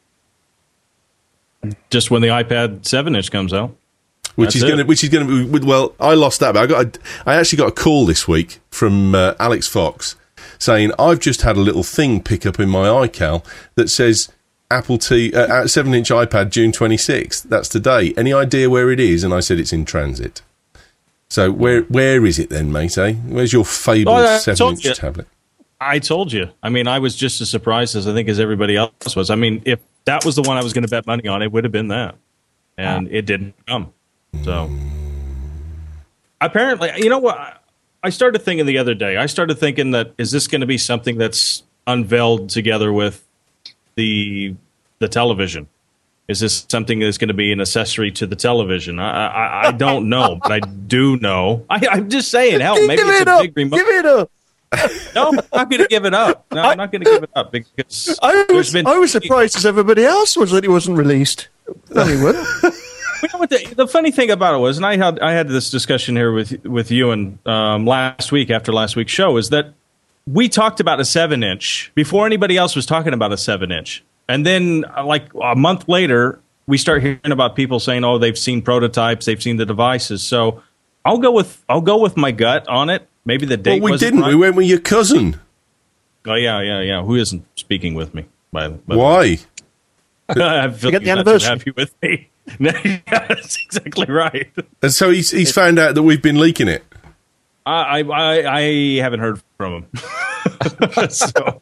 Just when the iPad seven inch comes out. Which That's is it. going to, which is going to be, well, I lost that, but I got, a, I actually got a call this week from uh, Alex Fox saying, I've just had a little thing pick up in my iCal that says Apple T, uh, seven inch iPad June twenty-sixth. That's today. Any idea where it is? And I said, it's in transit. So where, where is it then, mate, eh? Where's your fabled Oh, I seven told inch you. tablet? I told you. I mean, I was just as surprised as I think as everybody else was. I mean, if that was the one I was going to bet money on, it would have been that. And it didn't come. So apparently, you know what? I started thinking the other day. I started thinking that is this going to be something that's unveiled together with the the television? Is this something that's going to be an accessory to the television? I I, I don't know, but I do know. I, I'm just saying. Hell, maybe Give it's it a up. big remote. Give it up. No, I'm not going to give it up. No, I'm not going to give it up because I there's was, been. I was surprised as everybody else was that it wasn't released. Hollywood. You know what the, the funny thing about it was, and I had I had this discussion here with with you and um, last week after last week's show, is that we talked about a seven inch before anybody else was talking about a seven inch, and then uh, like a month later, we start hearing about people saying, "Oh, they've seen prototypes, they've seen the devices." So I'll go with I'll go with my gut on it. Maybe the date. Well, we wasn't didn't. right. We went with your cousin. Oh yeah, yeah, yeah. Who isn't speaking with me? By, by Why? I feel Forget the you're not anniversary. too happy with me. That's exactly right. And so he's he's found out that we've been leaking it. I I, I haven't heard from him. so,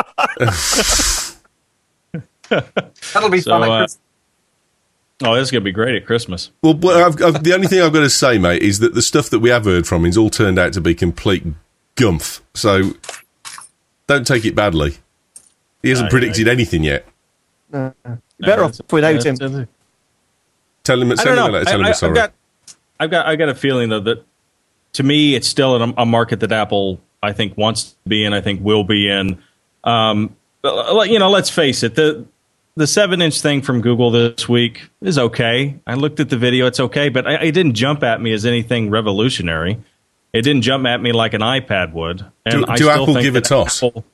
That'll be So, fun. at uh, Christmas. oh, this is gonna be great at Christmas. Well, well, I've, I've, the only thing I've got to say, mate, is that the stuff that we have heard from him's all turned out to be complete gumph. So don't take it badly. He hasn't Aye, predicted anything yet. No, no. You're better off without him. Tell him, I send him don't a know. letter, tell him I, we're I, sorry. I've got, I've got, I got a feeling though that to me it's still a, a market that Apple I think wants to be in. I think will be in. Um, but, you know, let's face it. The the seven inch thing from Google this week is okay. I looked at the video; it's okay, but I, it didn't jump at me as anything revolutionary. It didn't jump at me like an iPad would. And Do- I do still Apple think give a that toss? Apple-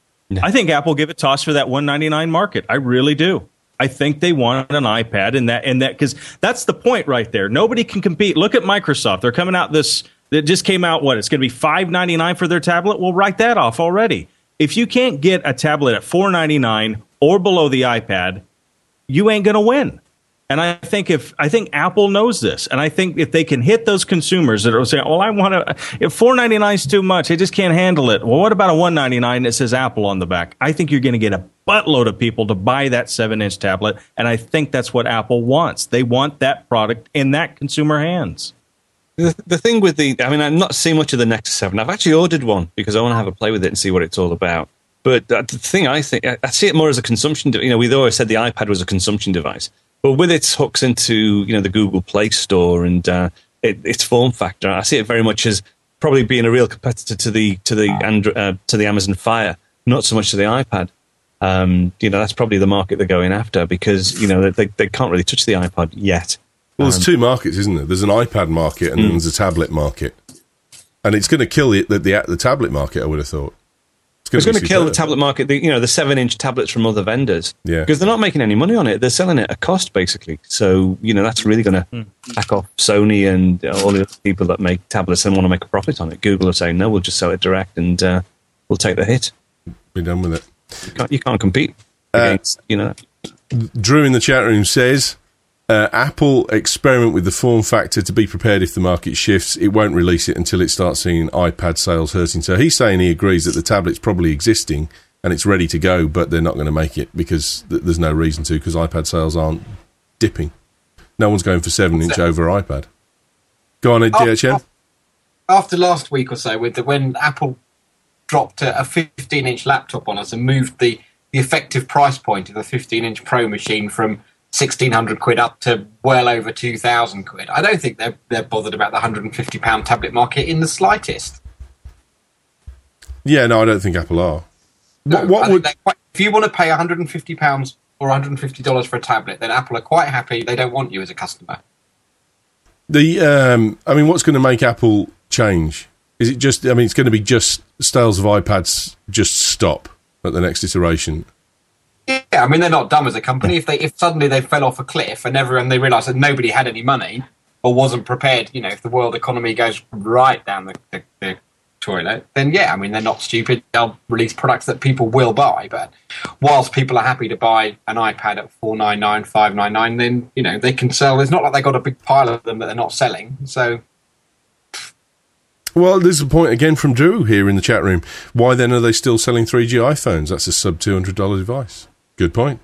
I think Apple give a toss for that one ninety-nine market. I really do. I think they want an iPad and that and that because that's the point right there. Nobody can compete. Look at Microsoft. They're coming out this. It just came out. What? It's going to be five ninety-nine for their tablet. We'll write that off already. If you can't get a tablet at four ninety-nine or below the iPad, you ain't going to win. And I think if I think Apple knows this, and I think if they can hit those consumers that are saying, "Well, I want to," if four ninety-nine is too much, I just can't handle it. Well, what about a one ninety-nine that says Apple on the back? I think you're going to get a buttload of people to buy that seven inch tablet, and I think that's what Apple wants. They want that product in that consumer hands. The, the thing with the, I mean, I've not seen much of the Nexus seven. I've actually ordered one because I want to have a play with it and see what it's all about. But the thing I think, I see it more as a consumption. You know, we've always said the iPad was a consumption device. But with its hooks into, you know, the Google Play Store and uh, it, its form factor, I see it very much as probably being a real competitor to the to the Andro- uh, to the Amazon Fire, not so much to the iPad. Um, you know, that's probably the market they're going after because you know they they can't really touch the iPod yet. Well, there's Um, two markets, isn't there? There's an iPad market and then there's a tablet market. And it's going to kill the, the, the tablet market, I would have thought. It's going to be kill the superb. tablet market, the, you know, the seven-inch tablets from other vendors. Yeah. Because they're not making any money on it. They're selling it at cost, basically. So, you know, that's really going to Mm. back off Sony and all the other people that make tablets and want to make a profit on it. Google are saying, no, we'll just sell it direct and uh, we'll take the hit. Be done with it. You can't, you can't compete Uh, against, you know. Drew in the chat room says, uh, Apple experiment with the form factor to be prepared if the market shifts. It won't release it until it starts seeing iPad sales hurting. So he's saying he agrees that the tablet's probably existing and it's ready to go, but they're not going to make it because th- there's no reason to because iPad sales aren't dipping. No one's going for seven inch over iPad. Go on, D H M. After, after last week or so, with the, when Apple dropped a, a fifteen inch laptop on us and moved the, the effective price point of the fifteen inch Pro machine from sixteen hundred quid up to well over two thousand quid. I don't think they're, they're bothered about the one hundred fifty pound tablet market in the slightest. Yeah, no, I don't think Apple are. No, What, what I think would they're quite, if you want to pay one hundred fifty pounds or one hundred fifty dollars for a tablet, then Apple are quite happy. They don't want you as a customer. the? Um, I mean, what's going to make Apple change? Is it just? I mean, it's going to be just sales of iPads just stop at the next iteration. Yeah, I mean, they're not dumb as a company. If they if suddenly they fell off a cliff and everyone they realised that nobody had any money or wasn't prepared, you know, if the world economy goes right down the, the, the toilet, then yeah, I mean, they're not stupid. They'll release products that people will buy. But whilst people are happy to buy an iPad at four ninety-nine, five ninety-nine, then, you know, they can sell. It's not like they've got a big pile of them that they're not selling. So, Well, there's a point again from Drew here in the chat room. Why then are they still selling three G iPhones? That's a sub two hundred dollars device. Good point.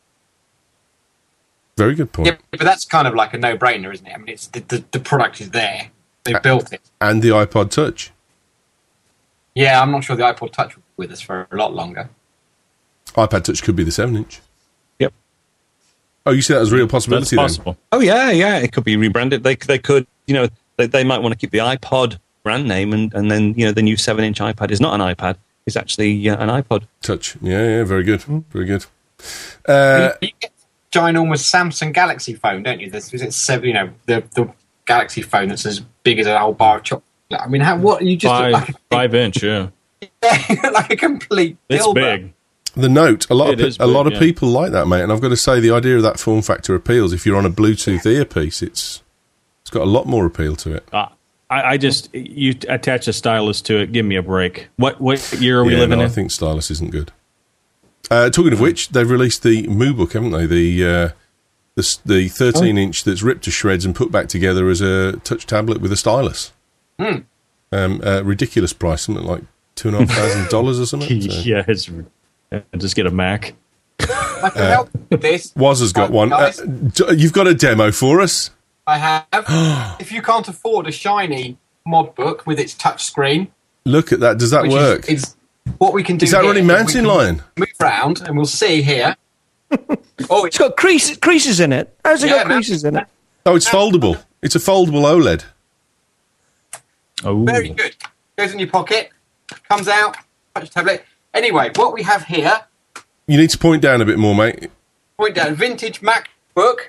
Very good point. yeah, but that's kind of like a no-brainer, isn't it? I mean, it's the, the, the product is there. They built it. And the iPod Touch. Yeah, I'm not sure the iPod Touch will be with us for a lot longer. iPad Touch could be the seven inch. Yep. Oh, you see that as a real possibility That's then? possible. Oh yeah, yeah. It could be rebranded. They they could, you know, they, they might want to keep the iPod brand name, and, and then you know the new seven inch iPad is not an iPad; it's actually uh, an iPod. Touch. Yeah, yeah, very good. Very good. Uh, you get a ginormous Samsung Galaxy phone, don't you? This is it seven, you know, the the Galaxy phone that's as big as a whole bar of chocolate. I mean, how what you just Five, look like a, five inch, yeah. like a complete It's dildo. big. the Note, a lot It of pe- is a lot big, of yeah. people like that, mate. And I've got to say, the idea of that form factor appeals. If you're on a Bluetooth earpiece, it's it's got a lot more appeal to it. Uh, I, I just, you attach a stylus to it. Give me a break. What what year are we yeah, living no, in? I think stylus isn't good. Uh, talking of which, they've released the MooBook, haven't they? The uh, the s- the thirteen inch that's ripped to shreds and put back together as a touch tablet with a stylus. Hmm. Um, uh, ridiculous price, something like two and a half thousand dollars or something. So. yeah, it's, uh, just get a Mac. I can help with this. Waz has got Uh, one. Uh, guys. d- you've got a demo for us. I have. If you can't afford a shiny mod book with its touch screen, Look at that. Does that which work? is, is what we can do. Is that here running is we Mountain can Lion? Move around, and we'll see here. Oh, It's got creases, creases in it. How's it Yeah, got man. creases in it? Oh, it's foldable. It's a foldable OLED. Oh, very good. Goes in your pocket, comes out, touch tablet. Anyway, what we have here, You need to point down a bit more, mate. point down, vintage MacBook.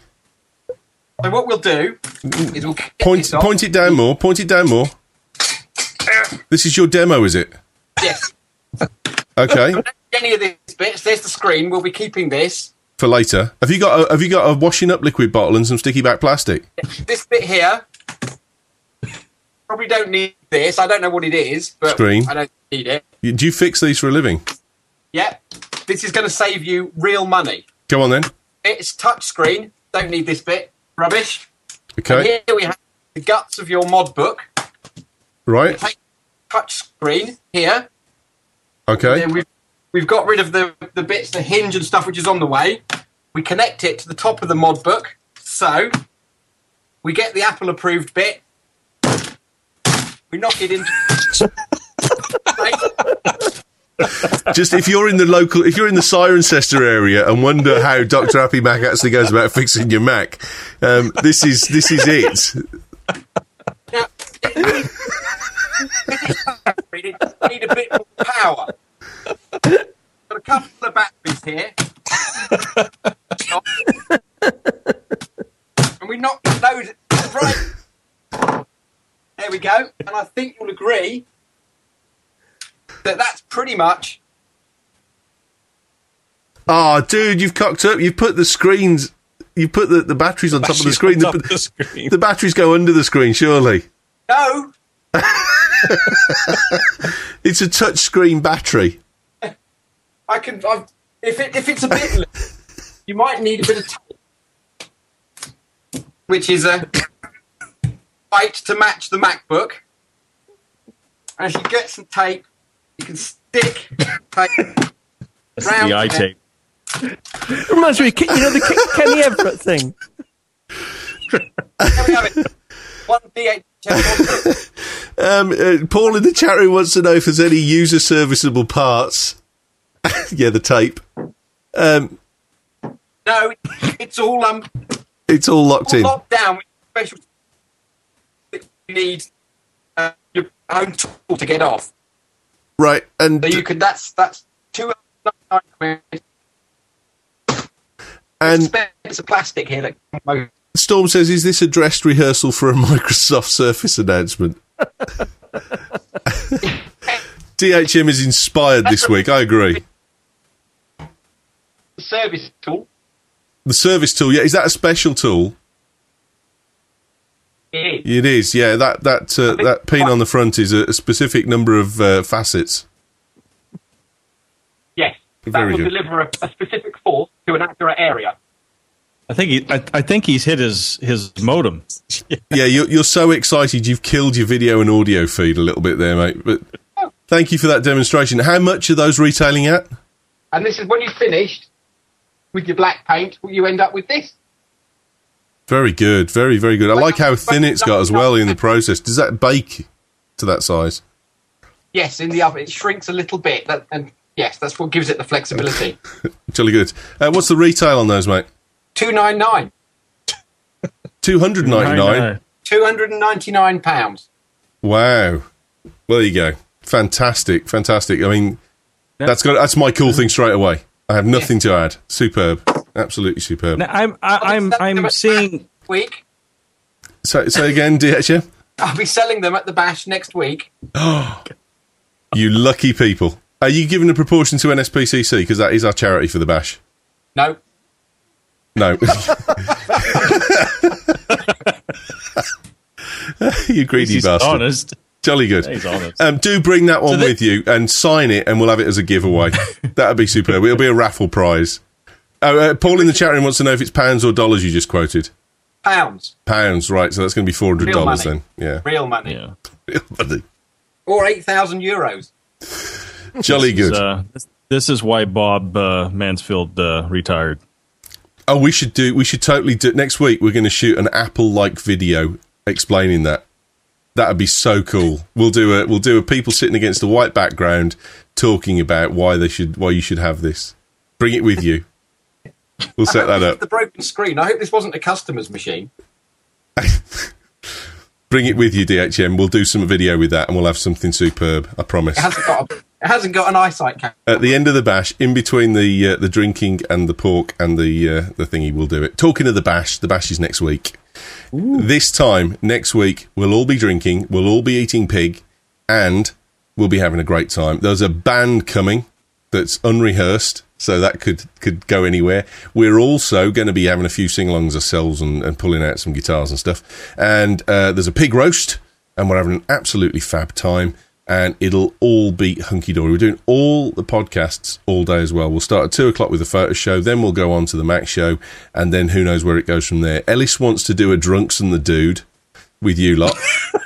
So what we'll do is we'll get Point this off. point it down more. Point it down more. This is your demo, is it? Yes. Okay, Any of these bits, there's the screen. We'll be keeping this. for later. Have you got a, have you got a washing up liquid bottle and some sticky back plastic? This bit here, probably don't need this. I don't know what it is, but Screen. I don't need it. You- Do you fix these for a living? Yeah. This is going to save you real money. Go on then. It's touch screen. Don't need this bit. Rubbish. And Okay, here we have the guts of your mod book. right. Take touch screen here. Okay, Then we've, we've got rid of the, the bits, the hinge and stuff which is on the way. We connect it to the top of the mod book. So we get the Apple approved bit. We knock it into. just if you're in the local, if you're in the Cirencester area and wonder how Doctor Happy Mac actually goes about fixing your Mac, um, this is this is it. Now, we need need a bit more power. Got a couple of batteries here. And we knock those right. There we go. And I think you'll agree that that's pretty much. Oh, dude, you've cocked up. You've put the screens. You put the, the batteries on top of the Batteries screen. on The, top of the screen. the batteries go under the screen, surely. No! It's a touch screen battery. I can. I've, if, it, if it's a bit. loose, you might need a bit of tape. Which is a. Height to match the MacBook. And if you get some tape, you can stick tape round the eye there. tape. It reminds me of, Ke- you know, the Ke- Kenny Everett thing. There we have it. One D H L. Um, uh, Paul in the chat room wants to know if there's any user serviceable parts. Yeah, the tape. Um, No, it's all um it's all locked all in. locked down with special. You need uh, your own tool to get off. Right, and So you could. That's that's two ninety-nine quid. and It's a plastic here that can Storm says, "Is this a dress rehearsal for a Microsoft Surface announcement?" D H M is inspired this week. I agree. the service tool. The service tool, yeah, is that a special tool? It is. It is, yeah. That that uh, that pin on the front is a, a specific number of uh, facets. Yes, that Very will good. deliver a, a specific force to an accurate area. I think he, I, I think he's hit his his modem. Yeah, you're, you're so excited you've killed your video and audio feed a little bit there, mate. But thank you for that demonstration. How much are those retailing at? And this is when you've finished with your black paint, you end up with this. Very good, very, very good. I like how thin it's got as well in the process. Does that bake to that size? Yes, in the oven. It shrinks a little bit. That, and yes, that's what gives it the flexibility. Jolly good. Uh, what's the retail on those, mate? two ninety-nine. two hundred ninety-nine. two hundred ninety-nine pounds. Wow. Well, there you go. Fantastic, fantastic. I mean, that's got that's my cool thing straight away. I have nothing to add. Superb. Absolutely superb. Now, I'm I, I'm I'm seeing week. So so again, D H M? I'll be selling them at the Bash next week. Oh, you lucky people. Are you giving a proportion to N S P C C? Because that is our charity for the Bash. No. No. You greedy he's bastard. honest. Jolly good. He's honest. Um, do bring that one So they- with you and sign it, and we'll have it as a giveaway. That would be superb. It'll be a raffle prize. Oh, uh, Paul in the chat room wants to know if it's pounds or dollars you just quoted. Pounds. Pounds, right. So that's going to be four hundred dollars Real then. Yeah. Real money. Yeah. Real money. Or eight thousand euros. Jolly This is, good. uh, this, this is why Bob uh, Mansfield uh, retired. Oh, we should do. We should totally do. Next week, we're going to shoot an Apple-like video explaining that. That would be so cool. We'll do a. We'll do a people sitting against a white background talking about why they should. Why you should have this. Bring it with you. We'll set that up. The broken screen. I hope this wasn't a customer's machine. Bring it with you, D H M. We'll do some video with that, and we'll have something superb. I promise. It hasn't got. A, it hasn't got an eyesight camera. At the end of the bash, in between the uh, the drinking and the pork and the uh, the thingy, we'll do it. Talking of the bash, the bash is next week. Ooh. This time next week, we'll all be drinking, we'll all be eating pig, and we'll be having a great time. There's a band coming that's unrehearsed, so that could could go anywhere. We're also going to be having a few sing-alongs ourselves and, and pulling out some guitars and stuff. And uh, there's a pig roast, and we're having an absolutely fab time. And it'll all be hunky-dory. We're doing all the podcasts all day as well. We'll start at two o'clock with the photo show, then we'll go on to the Mac show, and then who knows where it goes from there. Ellis wants to do a Drunks and the Dude with you lot.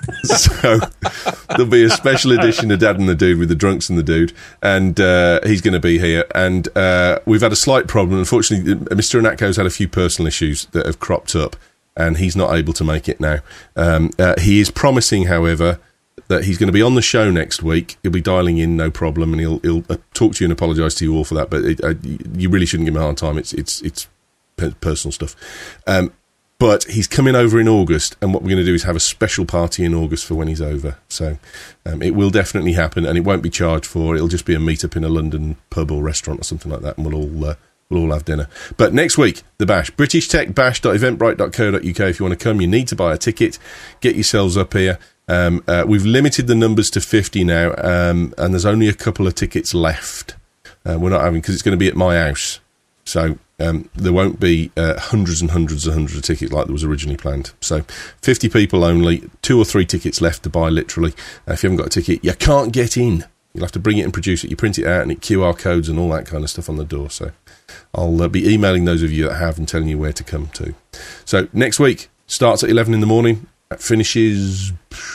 So there'll be a special edition of Dad and the Dude with the Drunks and the Dude, and uh, he's going to be here. And uh, we've had a slight problem. Unfortunately, Mister Anatko's had a few personal issues that have cropped up, and he's not able to make it now. Um, uh, he is promising, however, that he's going to be on the show next week. He'll be dialing in, no problem, and he'll he'll uh, talk to you and apologise to you all for that. But it, uh, you really shouldn't give him a hard time. It's it's it's pe- personal stuff. Um, but he's coming over in August, and what we're going to do is have a special party in August for when he's over. So um, it will definitely happen, and it won't be charged for. It'll just be a meet up in a London pub or restaurant or something like that, and we'll all uh, we'll all have dinner. But next week, the bash, british tech bash dot eventbrite dot co dot uk. If you want to come, you need to buy a ticket. Get yourselves up here. Um, uh, we've limited the numbers to fifty now, um, and there's only a couple of tickets left. Uh, we're not having, because it's going to be at my house, so um, there won't be uh, hundreds and hundreds and hundreds of tickets like there was originally planned. So fifty people only, two or three tickets left to buy, literally. Uh, if you haven't got a ticket, you can't get in. You'll have to bring it and produce it. You print it out, and it Q R codes and all that kind of stuff on the door. So I'll uh, be emailing those of you that have and telling you where to come to. So next week, starts at eleven in the morning, finishes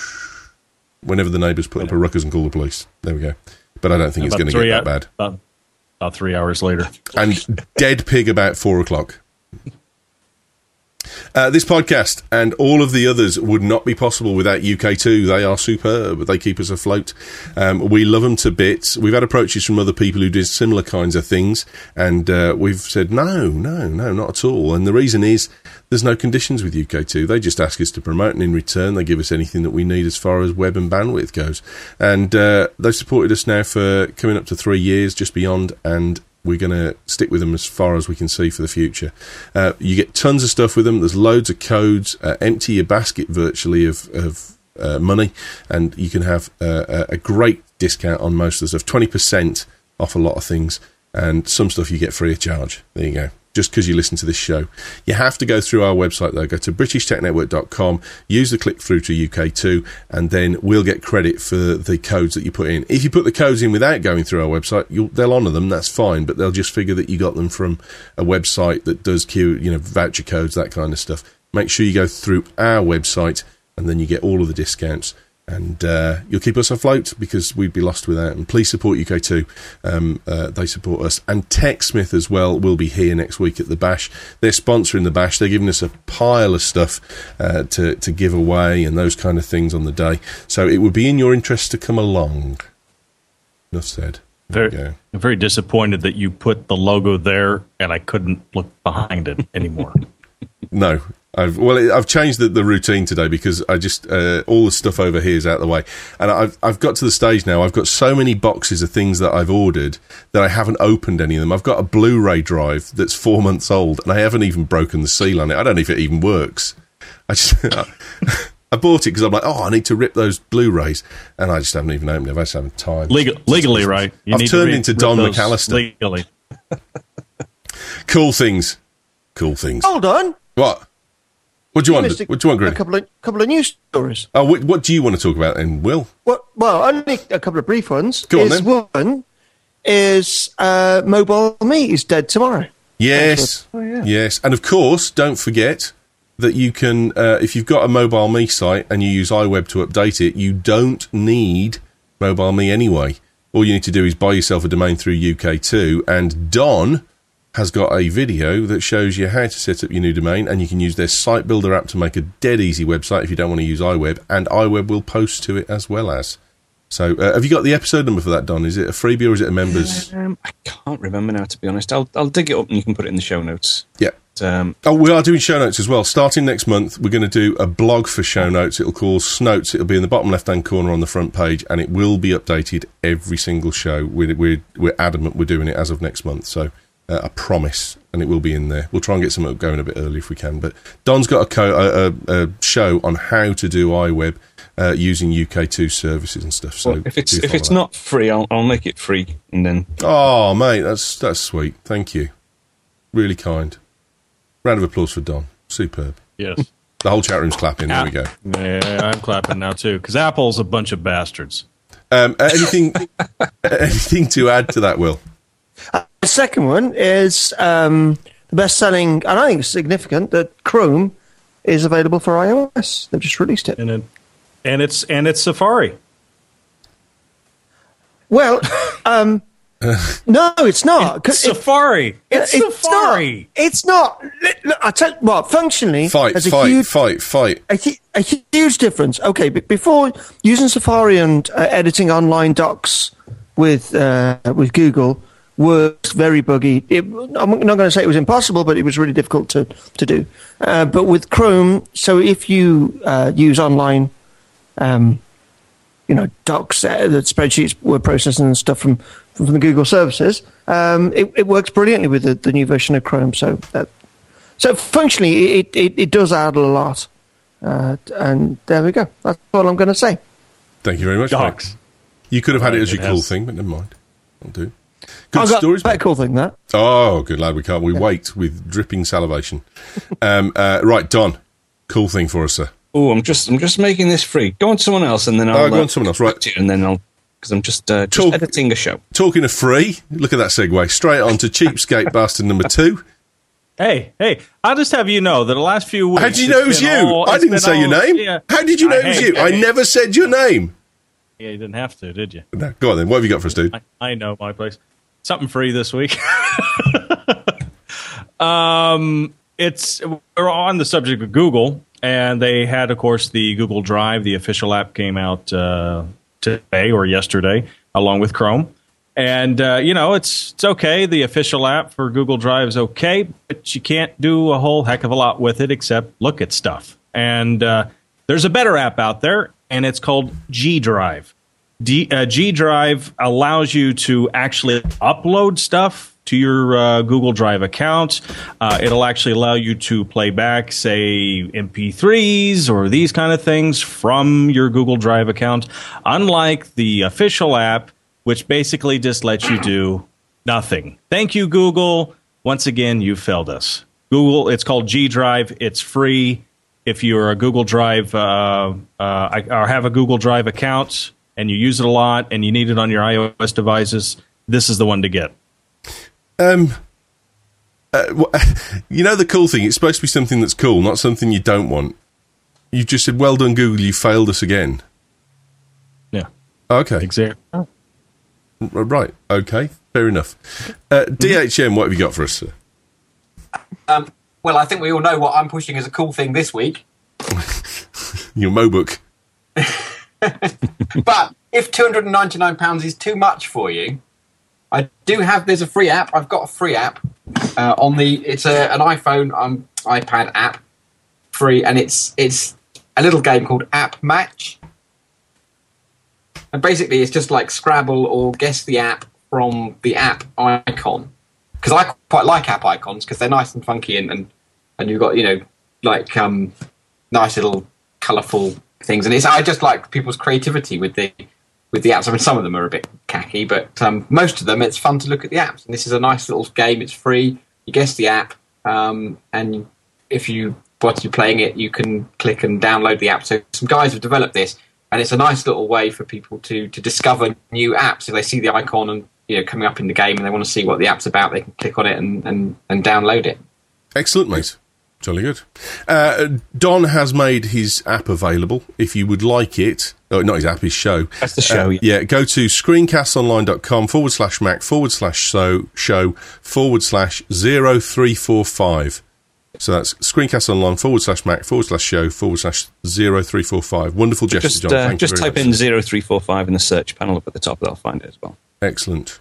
whenever the neighbours put up a ruckus and call the police. There we go. But I don't think it's going to get that bad. About, about three hours later. And dead pig about four o'clock. Uh, this podcast and all of the others would not be possible without U K two. They are superb. They keep us afloat. Um, we love them to bits. We've had approaches from other people who did similar kinds of things, and uh, we've said, no, no, no, not at all. And the reason is there's no conditions with U K two. They just ask us to promote, and in return they give us anything that we need as far as web and bandwidth goes. And uh, they've supported us now for coming up to three years, just beyond, and we're going to stick with them as far as we can see for the future. Uh, you get tons of stuff with them. There's loads of codes. Uh, empty your basket virtually of, of uh, money, and you can have uh, a great discount on most of the stuff. twenty percent off a lot of things, and some stuff you get free of charge. There you go. Just because you listen to this show. You have to go through our website, though. Go to british tech network dot com, use the click through to U K two, and then we'll get credit for the codes that you put in. If you put the codes in without going through our website, you'll, they'll honour them, that's fine, but they'll just figure that you got them from a website that does Q, you know, voucher codes, that kind of stuff. Make sure you go through our website, and then you get all of the discounts. And uh, you'll keep us afloat, because we'd be lost without them. Please support U K two. Um, uh, they support us. And TechSmith as well will be here next week at the Bash. They're sponsoring the Bash. They're giving us a pile of stuff uh, to, to give away and those kind of things on the day. So it would be in your interest to come along. Enough said. There Very, I'm very disappointed that you put the logo there and I couldn't look behind it anymore. No. I've, well, I've changed the, the routine today because I just uh, all the stuff over here is out of the way, and I've I've got to the stage now. I've got so many boxes of things that I've ordered that I haven't opened any of them. I've got a Blu-ray drive that's four months old, and I haven't even broken the seal on it. I don't know if it even works. I just I bought it because I'm like, oh, I need to rip those Blu-rays, and I just haven't even opened it. I just haven't time. Legal, legally, right? You I've need turned to re- into Don rip those McAllister. Legally. Cool things, cool things. Hold on. What? What do you, You want? missed a- What do you want, A Greg? couple of couple of news stories. Oh, what, what do you want to talk about then, Will? Well, well, only a couple of brief ones. Go on, is then. One is uh, Mobile Me is dead tomorrow. Yes, Oh, yeah. yes, and of course, don't forget that you can, uh, if you've got a Mobile Me site and you use iWeb to update it, you don't need Mobile Me anyway. All you need to do is buy yourself a domain through U K two, and Don has got a video that shows you how to set up your new domain, and you can use their site builder app to make a dead easy website if you don't want to use iWeb, and iWeb will post to it as well as. So, uh, have you got the episode number for that, Don? Is it a freebie or is it a members? Um, I can't remember now, to be honest. I'll I'll dig it up and you can put it in the show notes. Yeah. Um, Oh, we are doing show notes as well. Starting next month, we're going to do a blog for show notes. It'll call Snotes. It'll be in the bottom left-hand corner on the front page, and it will be updated every single show. We're, we're, we're adamant we're doing it as of next month, so uh, I promise, and it will be in there. We'll try and get something going a bit early if we can. But Don's got a, co- a, a, a show on how to do iWeb uh, using U K two services and stuff. So well, if it's do if follow it's that. not free, I'll I'll make it free, and then Oh, mate, that's that's sweet. Thank you. Really kind. Round of applause for Don. Superb. Yes. The whole chat room's clapping. There we go. Yeah, I'm clapping now too because Apple's a bunch of bastards. Um, uh, anything, anything to add to that, Will? The second one is um, the best-selling, and I think it's significant that Chrome is available for iOS. They've just released it. And it, and it's and it's Safari. Well, um, no, it's not. 'cause it- Safari. It's, Safari. Not, it's not. Look, look, I tell what, functionally, Fight, there's a fight, huge, fight, fight. a, hu- a huge difference. Okay, but before using Safari and uh, editing online docs with uh, with Google was very buggy. It, I'm not going to say it was impossible, but it was really difficult to to do. Uh, but with Chrome, so if you uh, use online, um, you know, docs, uh, the spreadsheets, word processing and stuff from from the Google services, um, it, it works brilliantly with the, the new version of Chrome. So that so functionally, it it, it does add a lot. Uh, and there we go. That's all I'm going to say. Thank you very much, Docs. mate. You could have had it as Right, your it cool has- thing, but never mind. I'll do. Good I've got stories, a better mate. cool thing than that. Oh, good lad. We can't. We wait with dripping salivation. um, uh, right, Don. Cool thing for us, sir. oh, I'm just I'm just making this free. Go on to someone else, and then I'll Oh, go uh, on to someone else, right. to you, and then I'll because I'm just uh, just Talk- editing a show. Talking of free, look at that segue. Straight on to cheapskate bastard number two. Hey, hey! I'll just have you know that the last few weeks. How did you know it was it's you? been all- I it's didn't been say your all- name. yeah. How did you know it was Hey, you? I hey. never said your name. Yeah, you didn't have to, did you? No, go on then. What have you got for us, dude? I, I know my place. Something free this week. um, it's we're on the subject of Google, and they had, of course, the Google Drive. The official app came out uh, today or yesterday, along with Chrome. And uh, you know, it's it's okay. The official app for Google Drive is okay, but you can't do a whole heck of a lot with it except look at stuff. And uh, there's a better app out there, and it's called G Drive. D, uh, G Drive allows you to actually upload stuff to your uh, Google Drive account. Uh, it'll actually allow you to play back, say, M P threes or these kind of things from your Google Drive account, unlike the official app, which basically just lets you do nothing. Thank you, Google. Once again, you failed us. Google, it's called G Drive. It's free. If you're a Google Drive uh, uh, or have a Google Drive account and you use it a lot and you need it on your iOS devices, this is the one to get. Um, uh, wh- you know the cool thing? It's supposed to be something that's cool, not something you don't want. You've just said, well done, Google, you failed us again. Yeah, Okay. exactly. R- Right. Okay. Fair enough. Uh, D H M, what have you got for us, sir? Um, well, I think we all know what I'm pushing as a cool thing this week. Your MoBook. But if two hundred ninety-nine pounds is too much for you, I do have. There's a free app. I've got a free app uh, on the. It's a, an iPhone, um, iPad app, free, and it's it's a little game called App Match. And basically, it's just like Scrabble or guess the app from the app icon. Because I quite like app icons because they're nice and funky, and, and and you've got, you know, like um, nice little colourful things. And it's I just like people's creativity with the. With the apps. I mean, some of them are a bit cacky, but um, most of them, it's fun to look at the apps. And this is a nice little game. It's free. You guess the app, um, and if you whilst you're playing it, you can click and download the app. So some guys have developed this, and it's a nice little way for people to to discover new apps. If they see the icon and, you know, coming up in the game, and they want to see what the app's about, they can click on it and and, and download it. Excellent, mate. Jolly good. Uh, Don has made his app available. If you would like it, oh, not his app, his show. That's the show, uh, yeah. yeah. Go to screencastonline.com forward slash Mac forward slash so show forward slash zero three four five. So that's screencastonline forward slash Mac forward slash show forward slash zero three four five. Wonderful gesture, Just, John. uh, Thank just you very type much. in zero three four five in the search panel up at the top, they'll find it as well. Excellent.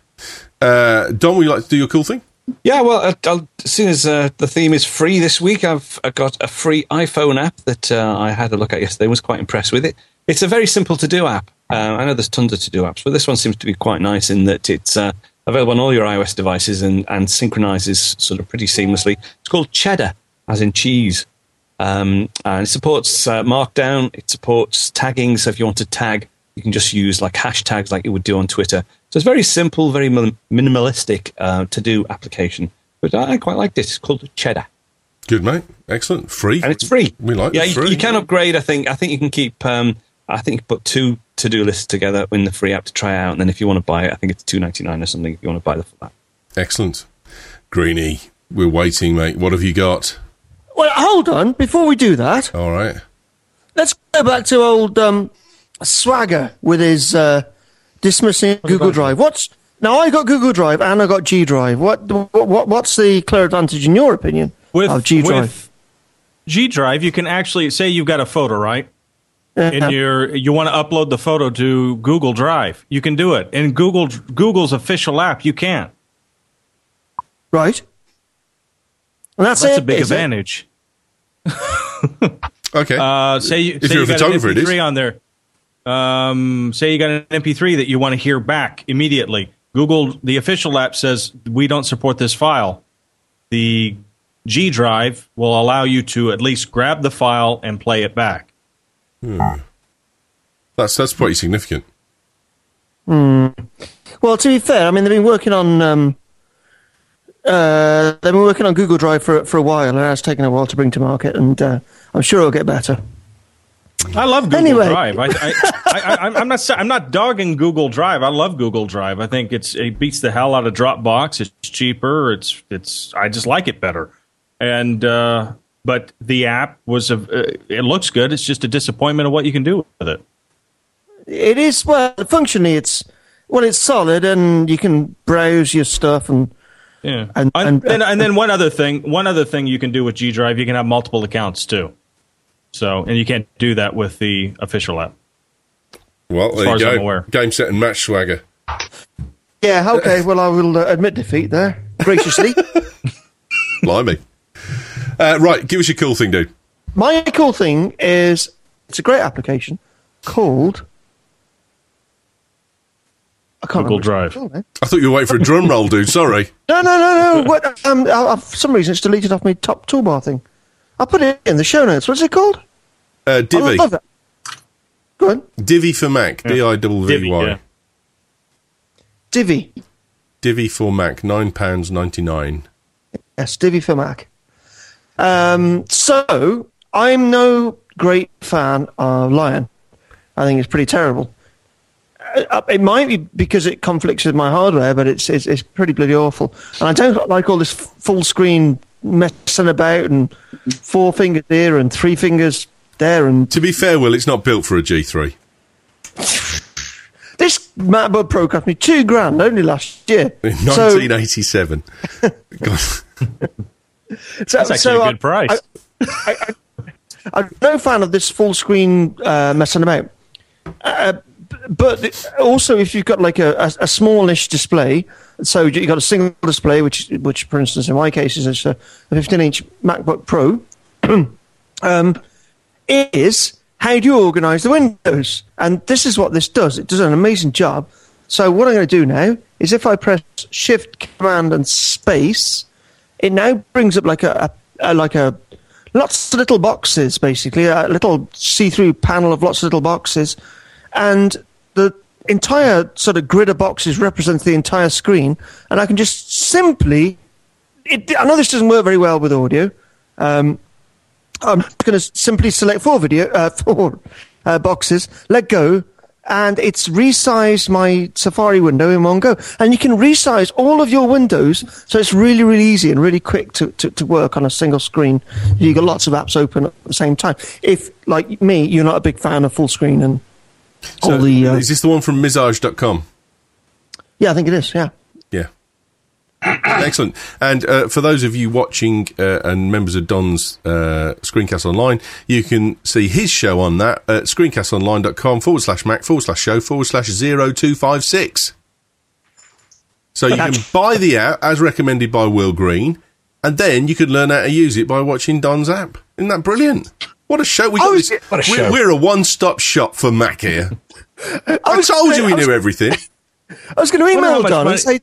Uh, Don, would you like to do your cool thing? Yeah, well, I'll, I'll, as soon as uh, the theme is free this week, I've, I've got a free iPhone app that uh, I had a look at yesterday. I was quite impressed with it. It's a very simple to-do app. Uh, I know there's tons of to-do apps, but this one seems to be quite nice in that it's uh, available on all your iOS devices and, and synchronizes sort of pretty seamlessly. It's called Cheddar, as in cheese. Um, and it supports uh, Markdown. It supports tagging, so if you want to tag, you can just use like hashtags like you would do on Twitter. So it's very simple, very min- minimalistic uh, to-do application. But I quite like this. It's called Cheddar. Good, mate. Excellent. Free. And it's free. We like yeah, the you, free. you can upgrade, I think. I think you can keep... Um, I think you can put two to-do lists together in the free app to try out. And then if you want to buy it, I think it's two ninety-nine or something if you want to buy the full app. Excellent. Greenie, we're waiting, mate. What have you got? Well, hold on. Before we do that, All right. let's go back to old um, Swagger with his uh, dismissing Google Drive. What's now? I got Google Drive and I got G Drive. What, what what's the clear advantage in your opinion With, of G Drive? with G Drive, you can actually say you've got a photo, right? Uh, And you're you want to upload the photo to Google Drive. You can do it. In Google Google's official app, you can't. right. And that's, That's it, a big is it? advantage. Okay. Uh, say you, If say you're you a got an photographer, M P it three is. on there. Um, say you got an M P three that you want to hear back immediately. Google, the official app says we don't support this file. The G Drive will allow you to at least grab the file and play it back. that's that's pretty significant. Well, to be fair, I mean they've been working on um, uh, they've been working on Google Drive for for a while, and it's taken a while to bring to market, and uh, I'm sure it'll get better. I love Google Anyway. Drive. I, I, I, I, I'm not. sa- I'm not dogging Google Drive. I love Google Drive. I think it's it beats the hell out of Dropbox. It's cheaper. It's it's. I just like it better. And uh, but the app was a. Uh, it looks good. It's just a disappointment of what you can do with it. It is, well, functionally, it's well, it's solid, and you can browse your stuff, and Yeah. And- And, and- and, and then one other thing. One other thing you can do with G Drive. You can have multiple accounts too. So and you can't do that with the official app. Well, there far you as go. I'm aware. Game, set, and match, Swagger. yeah, okay. Well, I will uh, admit defeat there graciously. Blimey. Uh, right, give us your cool thing, dude. My cool thing is it's a great application called. I can't Google remember Drive. what it's called now. I thought you were waiting for a drum roll, dude. Sorry. No, no, no, no. What, um, I, I, for some reason, it's deleted off my top toolbar thing. I'll put it in the show notes. What's it called? Uh, I Divi. love that. Go on. Divi for Mac. D I V V Divi, Y. yeah. Divi. Divi for Mac. nine pounds ninety-nine. Yes, Divi for Mac. Um, so, I'm no great fan of Lion. I think it's pretty terrible. Uh, It might be because it conflicts with my hardware, but it's it's, it's pretty bloody awful. And I don't like all this f- full screen messing about and four fingers here and three fingers there. And To be fair, Will, it's not built for a G three. this MacBook Pro cost me two grand only last year. In So- nineteen eighty-seven. God. So, That's actually so a I- good price. I, I, I'm no fan of this full screen uh, messing about. Uh, but also, if you've got like a, a, a smallish display, so you've got a single display, which, which for instance, in my case, is a fifteen-inch MacBook Pro, um, is how do you organise the windows? And this is what this does. It does an amazing job. So what I'm going to do now is if I press Shift, Command, and Space, it now brings up like a, a, a like a lots of little boxes, basically, a little see-through panel of lots of little boxes, and the entire sort of grid of boxes represents the entire screen, and I can just simply... It, I know this doesn't work very well with audio. Um, I'm going to simply select four video, uh, four uh, boxes, let go, and it's resized my Safari window in one go. And you can resize all of your windows, so it's really, really easy and really quick to, to, to work on a single screen. You've got lots of apps open at the same time. If, like me, you're not a big fan of full screen and so all the... Uh, is this the one from Mizage dot com? Yeah, I think it is, yeah. Yeah. Excellent. And uh, for those of you watching uh, and members of Don's uh, Screencast Online, you can see his show on that at screencastonline.com forward slash Mac forward slash show forward slash zero two five six. So you can buy the app as recommended by Will Green, and then you can learn how to use it by watching Don's app. Isn't that brilliant? What a show. We got Oh, this. what a we're, show. we're a one-stop shop for Mac here. I, I was- told you we I was- knew everything. I was going to Wonder how email much Don money- and say...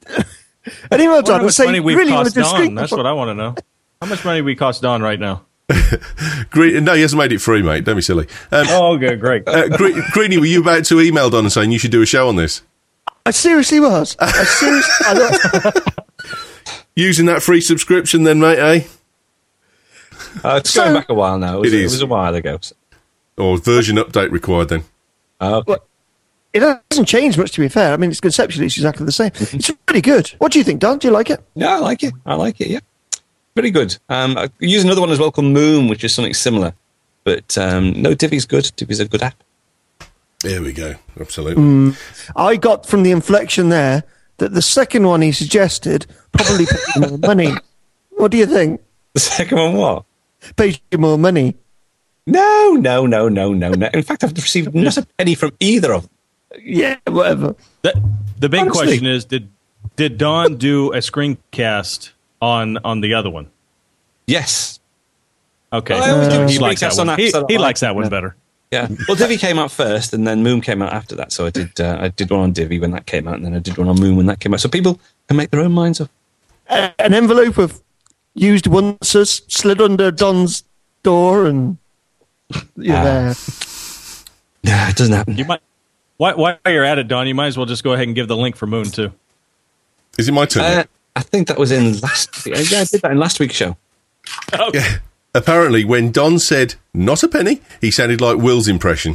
an email Wonder Don how and much say, money we've really want to cost do Don? screen... That's what I want to know. How much money we cost Don right now? Green, no, he hasn't made it free, mate. Don't be silly. Um, Oh, okay, great. uh, Gre- Greenie, were you about to email Don and saying you should do a show on this? I seriously was. I seriously... I, Using that free subscription then, mate, eh? Uh, it's So- going back a while now. It was, It it is. was a while ago. So. Or version update required then? Uh, okay. Well, it hasn't changed much, to be fair. I mean, it's conceptually it's exactly the same. It's really good. What do you think, Don? Do you like it? Yeah, I like it. I like it, yeah. Very good. Um, I use another one as well called Moon, which is something similar. But um, no, Divi's good. Divi's a good app. There we go. Absolutely. I got from the inflection there that the second one he suggested probably paid you more money. What do you think? The second one, what? Paid you more money. No, no, no, no, no, no. In fact, I've received not a penny from either of them. Yeah, whatever. The, the big Honestly. question is, did did Don do a screencast on on the other one? Yes. Okay, Well, I always do he likes that screencasts on one. apps He, that I he like. likes that one Yeah. better. Yeah. Well, Divi came out first, and then Moon came out after that. So I did. Uh, I did one on Divi when that came out, and then I did one on Moon when that came out. So people can make their own minds up. A- an envelope of used onces slid under Don's door, and you're Ah. there. Nah, it doesn't happen. You might. While, while you're at it, Don, you might as well just go ahead and give the link for Moon too. Is it my turn? Uh, I think that was in last. Yeah, I did that in last week's show. Yeah. Apparently, when Don said not a penny, he sounded like Will's impression.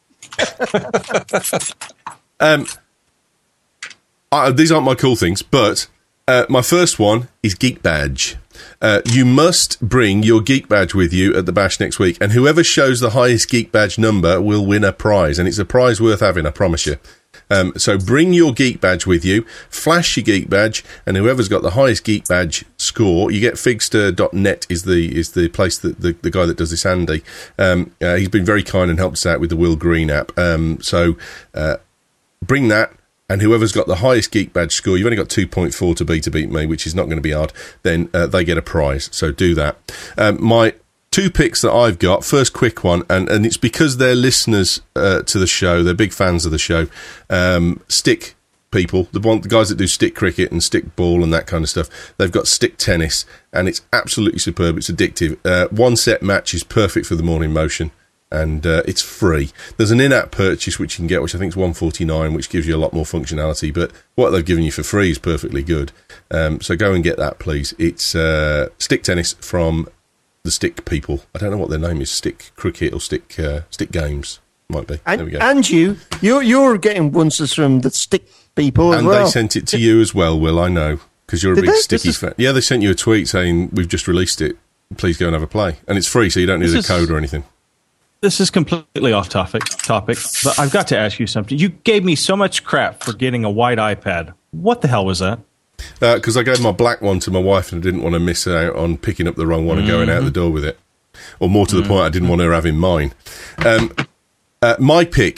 um, I, these aren't my cool things, but uh, my first one is Geek Badge. Uh, you must bring your Geek Badge with you at the Bash next week, and whoever shows the highest Geek Badge number will win a prize, and it's a prize worth having, I promise you. Um, so bring your Geek Badge with you, flash your Geek Badge, and whoever's got the highest Geek Badge score, you get figster dot net is the is the place that the, the guy that does this, Andy. Um, uh, he's been very kind and helped us out with the Will Green app. Um, so uh, bring that, and whoever's got the highest Geek Badge score, you've only got two point four to beat to beat me, which is not going to be hard, then uh, they get a prize. So do that. Um, my two picks that I've got, first quick one, and, and it's because they're listeners uh, to the show, they're big fans of the show, um, stick people, the, one, the guys that do stick cricket and stick ball and that kind of stuff, they've got stick tennis, and it's absolutely superb, it's addictive. Uh, one set match is perfect for the morning motion, and uh, it's free. There's an in-app purchase which you can get, which I think is one forty-nine, which gives you a lot more functionality, but what they've given you for free is perfectly good. Um, so go and get that, please. It's uh, stick tennis from the Stick people. I don't know what their name is. Stick Cricket or Stick uh, Stick Games might be. And, there we go. and you, you're you're getting onces from the stick people as And well. they sent it to you as well, Will. I know because you're a Did big they? Sticky This is- fan. Yeah, they sent you a tweet saying we've just released it. Please go and have a play, and it's free, so you don't need This a is- code or anything. This is completely off topic, topic, but I've got to ask you something. You gave me so much crap for getting a white iPad. What the hell was that? Because uh, I gave my black one to my wife, and I didn't want to miss out on picking up the wrong one and going out the door with it. Or more to the point, I didn't want her having mine. Um, uh, my pick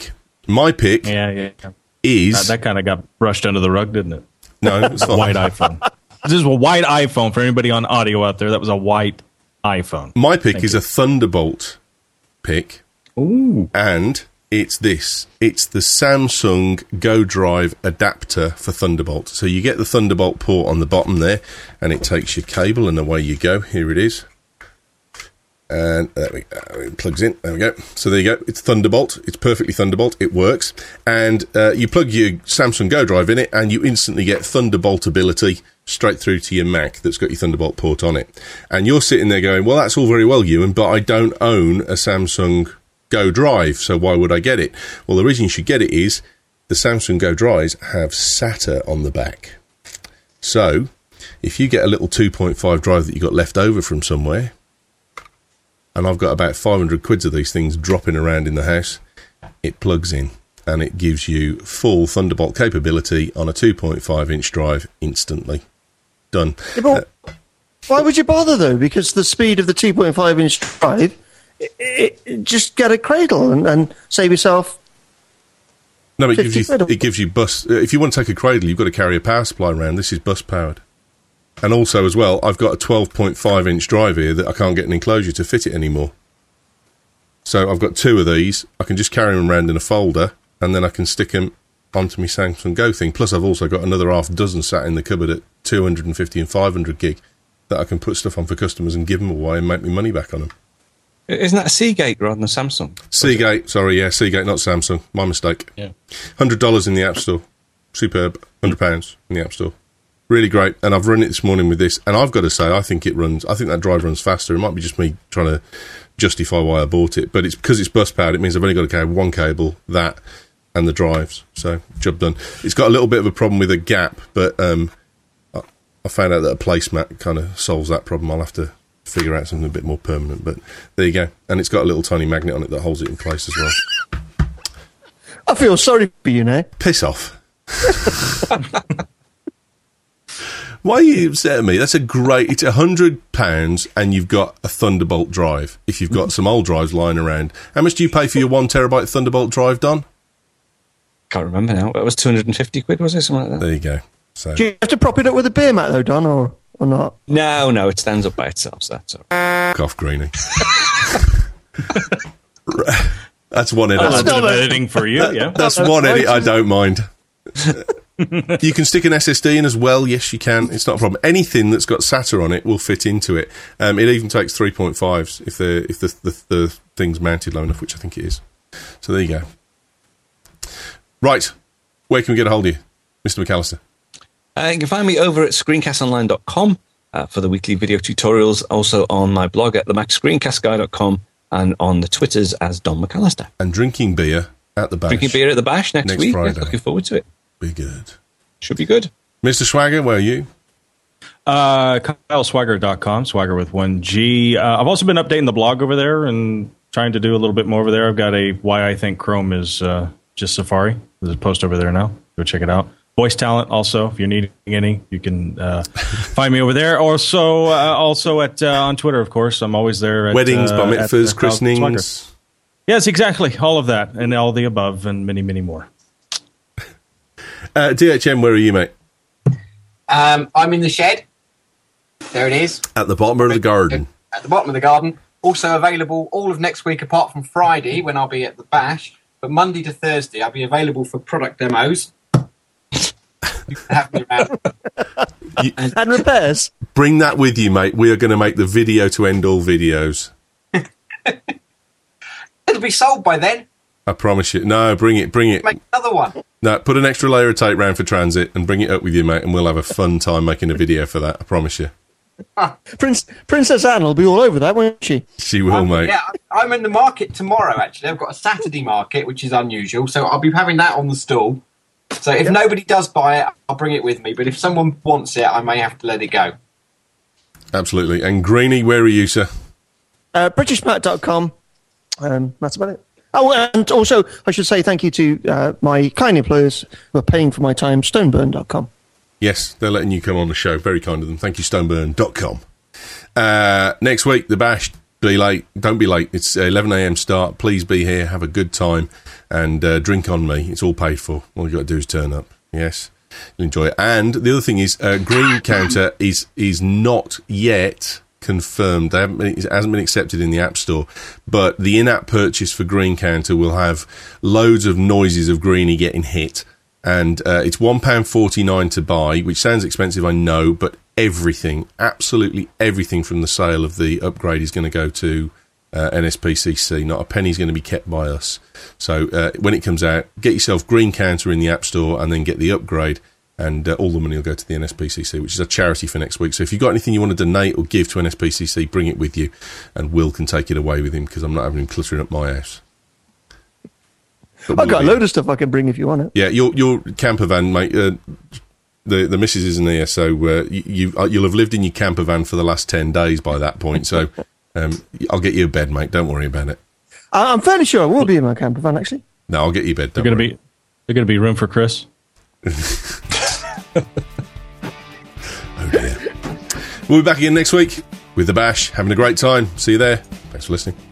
My pick Yeah, yeah. yeah. is... That, that kind of got brushed under the rug, didn't it? no, it's A not. white iPhone. This is a white iPhone for anybody on audio out there. That was a white iPhone. My pick Thank is you. a Thunderbolt pick. Ooh. And it's this. It's the Samsung Go Drive adapter for Thunderbolt. So you get the Thunderbolt port on the bottom there, and it takes your cable, and away you go. Here it is. And there we go. It plugs in. There we go. So there you go. It's Thunderbolt. It's perfectly Thunderbolt. It works. And uh, you plug your Samsung Go Drive in it, and you instantly get Thunderbolt ability straight through to your Mac that's got your Thunderbolt port on it. And you're sitting there going, well, that's all very well, Ewan, but I don't own a Samsung Go Drive, so why would I get it? Well, the reason you should get it is the Samsung Go Drives have SATA on the back. So if you get a little two point five drive that you got left over from somewhere, and I've got about five hundred quids of these things dropping around in the house, it plugs in and it gives you full Thunderbolt capability on a two point five inch drive instantly. Done. Yeah, but why would you bother, though? Because the speed of the two point five inch drive, it, it, it just get a cradle and, and save yourself. No, but it gives fifty you quid. it gives you bus. If you want to take a cradle, you've got to carry a power supply around. This is bus powered, and also as well, I've got a twelve point five inch drive here that I can't get an enclosure to fit it anymore. So I've got two of these. I can just carry them around in a folder, and then I can stick them onto my Samsung Go thing. Plus, I've also got another half dozen sat in the cupboard at two hundred fifty and five hundred gig that I can put stuff on for customers and give them away and make me money back on them. Isn't that a Seagate rather than a Samsung? Seagate, sorry, yeah, Seagate, not Samsung. My mistake. Yeah. one hundred dollars in the App Store. Superb. one hundred pounds in the App Store. Really great. And I've run it this morning with this. And I've got to say, I think it runs, I think that drive runs faster. It might be just me trying to justify why I bought it. But it's because it's bus powered. It means I've only got to carry one cable, that, and the drives. So, job done. It's got a little bit of a problem with a gap, but um, I, I found out that a placemat kind of solves that problem. I'll have to figure out something a bit more permanent. But there you go. And it's got a little tiny magnet on it that holds it in place as well. I feel sorry for you now. Piss off. Why are you upset at me? That's a great... It's a hundred pounds and you've got a Thunderbolt drive. If you've got some old drives lying around. How much do you pay for your one terabyte Thunderbolt drive, Don? Can't remember now. It was two hundred fifty quid, was it? Something like that? There you go. So Do you have to prop it up with a beer mat, though, Don, or, or not? No, no, it stands up by itself, so that's all right. cough, Greenie. That's one edit. That's a I- bit of editing for you, yeah. That's one edit I don't mind. You can stick an S S D in as well. Yes, you can. It's not a problem. Anything that's got SATA on it will fit into it. Um, it even takes three point fives if the if the, the the thing's mounted low enough, which I think it is. So there you go. Right, where can we get a hold of you, Mister McAllister? Uh, you can find me over at screencast online dot com uh, for the weekly video tutorials, also on my blog at the mac screencast guy dot com and on the Twitters as Don McAllister. And drinking beer at the Bash. Drinking beer at the Bash next, Next week. Friday. Yeah, looking forward to it. Be good. Should be good. Mister Swagger, where are you? Uh, Kyle Swagger dot com, Swagger with one G. Uh, I've also been updating the blog over there and trying to do a little bit more over there. I've got a Why I Think Chrome is uh, Just Safari. There's a post over there now. Go check it out. Voice talent also, if you're needing any, you can uh, find me over there. Also, uh, also at uh, on Twitter, of course. I'm always there. At, Weddings, uh, bar at, mitzvahs, uh, Kyle Swagger. christenings. Yes, exactly. All of that and all the above and many, many more. Uh, D H M, where are you, mate? Um, I'm in the shed. There it is. At the bottom of the garden. At the bottom of the garden. Also available all of next week apart from Friday when I'll be at the Bash. But Monday to Thursday I'll be available for product demos. You can have me around. You, And repairs. bring that with you, mate. We are going to make the video to end all videos. It'll be sold by then. I promise you. No, bring it, bring it. Make another one. No, put an extra layer of tape round for transit and bring it up with you, mate, and we'll have a fun time making a video for that. I promise you. Prince, Princess Anne will be all over that, won't she? She will, Um, mate. Yeah, I'm in the market tomorrow, actually. I've got a Saturday market, which is unusual, so I'll be having that on the stall. So if nobody does buy it, I'll bring it with me. But if someone wants it, I may have to let it go. Absolutely. And Greenie, where are you, sir? Uh, British Mac dot com. Um, that's about it. Oh, and also, I should say thank you to uh, my kind employers who are paying for my time, stoneburn dot com. Yes, they're letting you come on the show. Very kind of them. Thank you, stoneburn dot com. Uh, next week, the Bash. be late. Don't be late. It's eleven a.m. start. Please be here. Have a good time and uh, drink on me. It's all paid for. All you got to do is turn up. Yes, you'll enjoy it. And the other thing is, uh, Green Counter is is not yet confirmed. They haven't been, it hasn't been accepted in the App Store, but the in-app purchase for Green Counter will have loads of noises of Greenie getting hit, and uh, it's one pound forty-nine to buy, which sounds expensive, I know, but everything, absolutely everything from the sale of the upgrade is going to go to uh, N S P C C. Not a penny's going to be kept by us. So uh, when it comes out, get yourself Green Counter in the App Store and then get the upgrade, and uh, all the money will go to the N S P C C, which is a charity for next week. So if you've got anything you want to donate or give to N S P C C, bring it with you, and Will can take it away with him, because I'm not having him cluttering up my house. But I've got we'll a load of stuff I can bring if you want it. Yeah, your your camper van, mate. Uh, the the missus isn't here, so uh, you, you you'll have lived in your camper van for the last ten days by that point. So um, I'll get you a bed, mate. Don't worry about it. I- I'm fairly sure I will be in my camper van, actually. No, I'll get you a bed. There's Don't going to worry. be there's going to be room for Chris. Oh dear. We'll be back again next week with The Bash. Having a great time. See you there. Thanks for listening.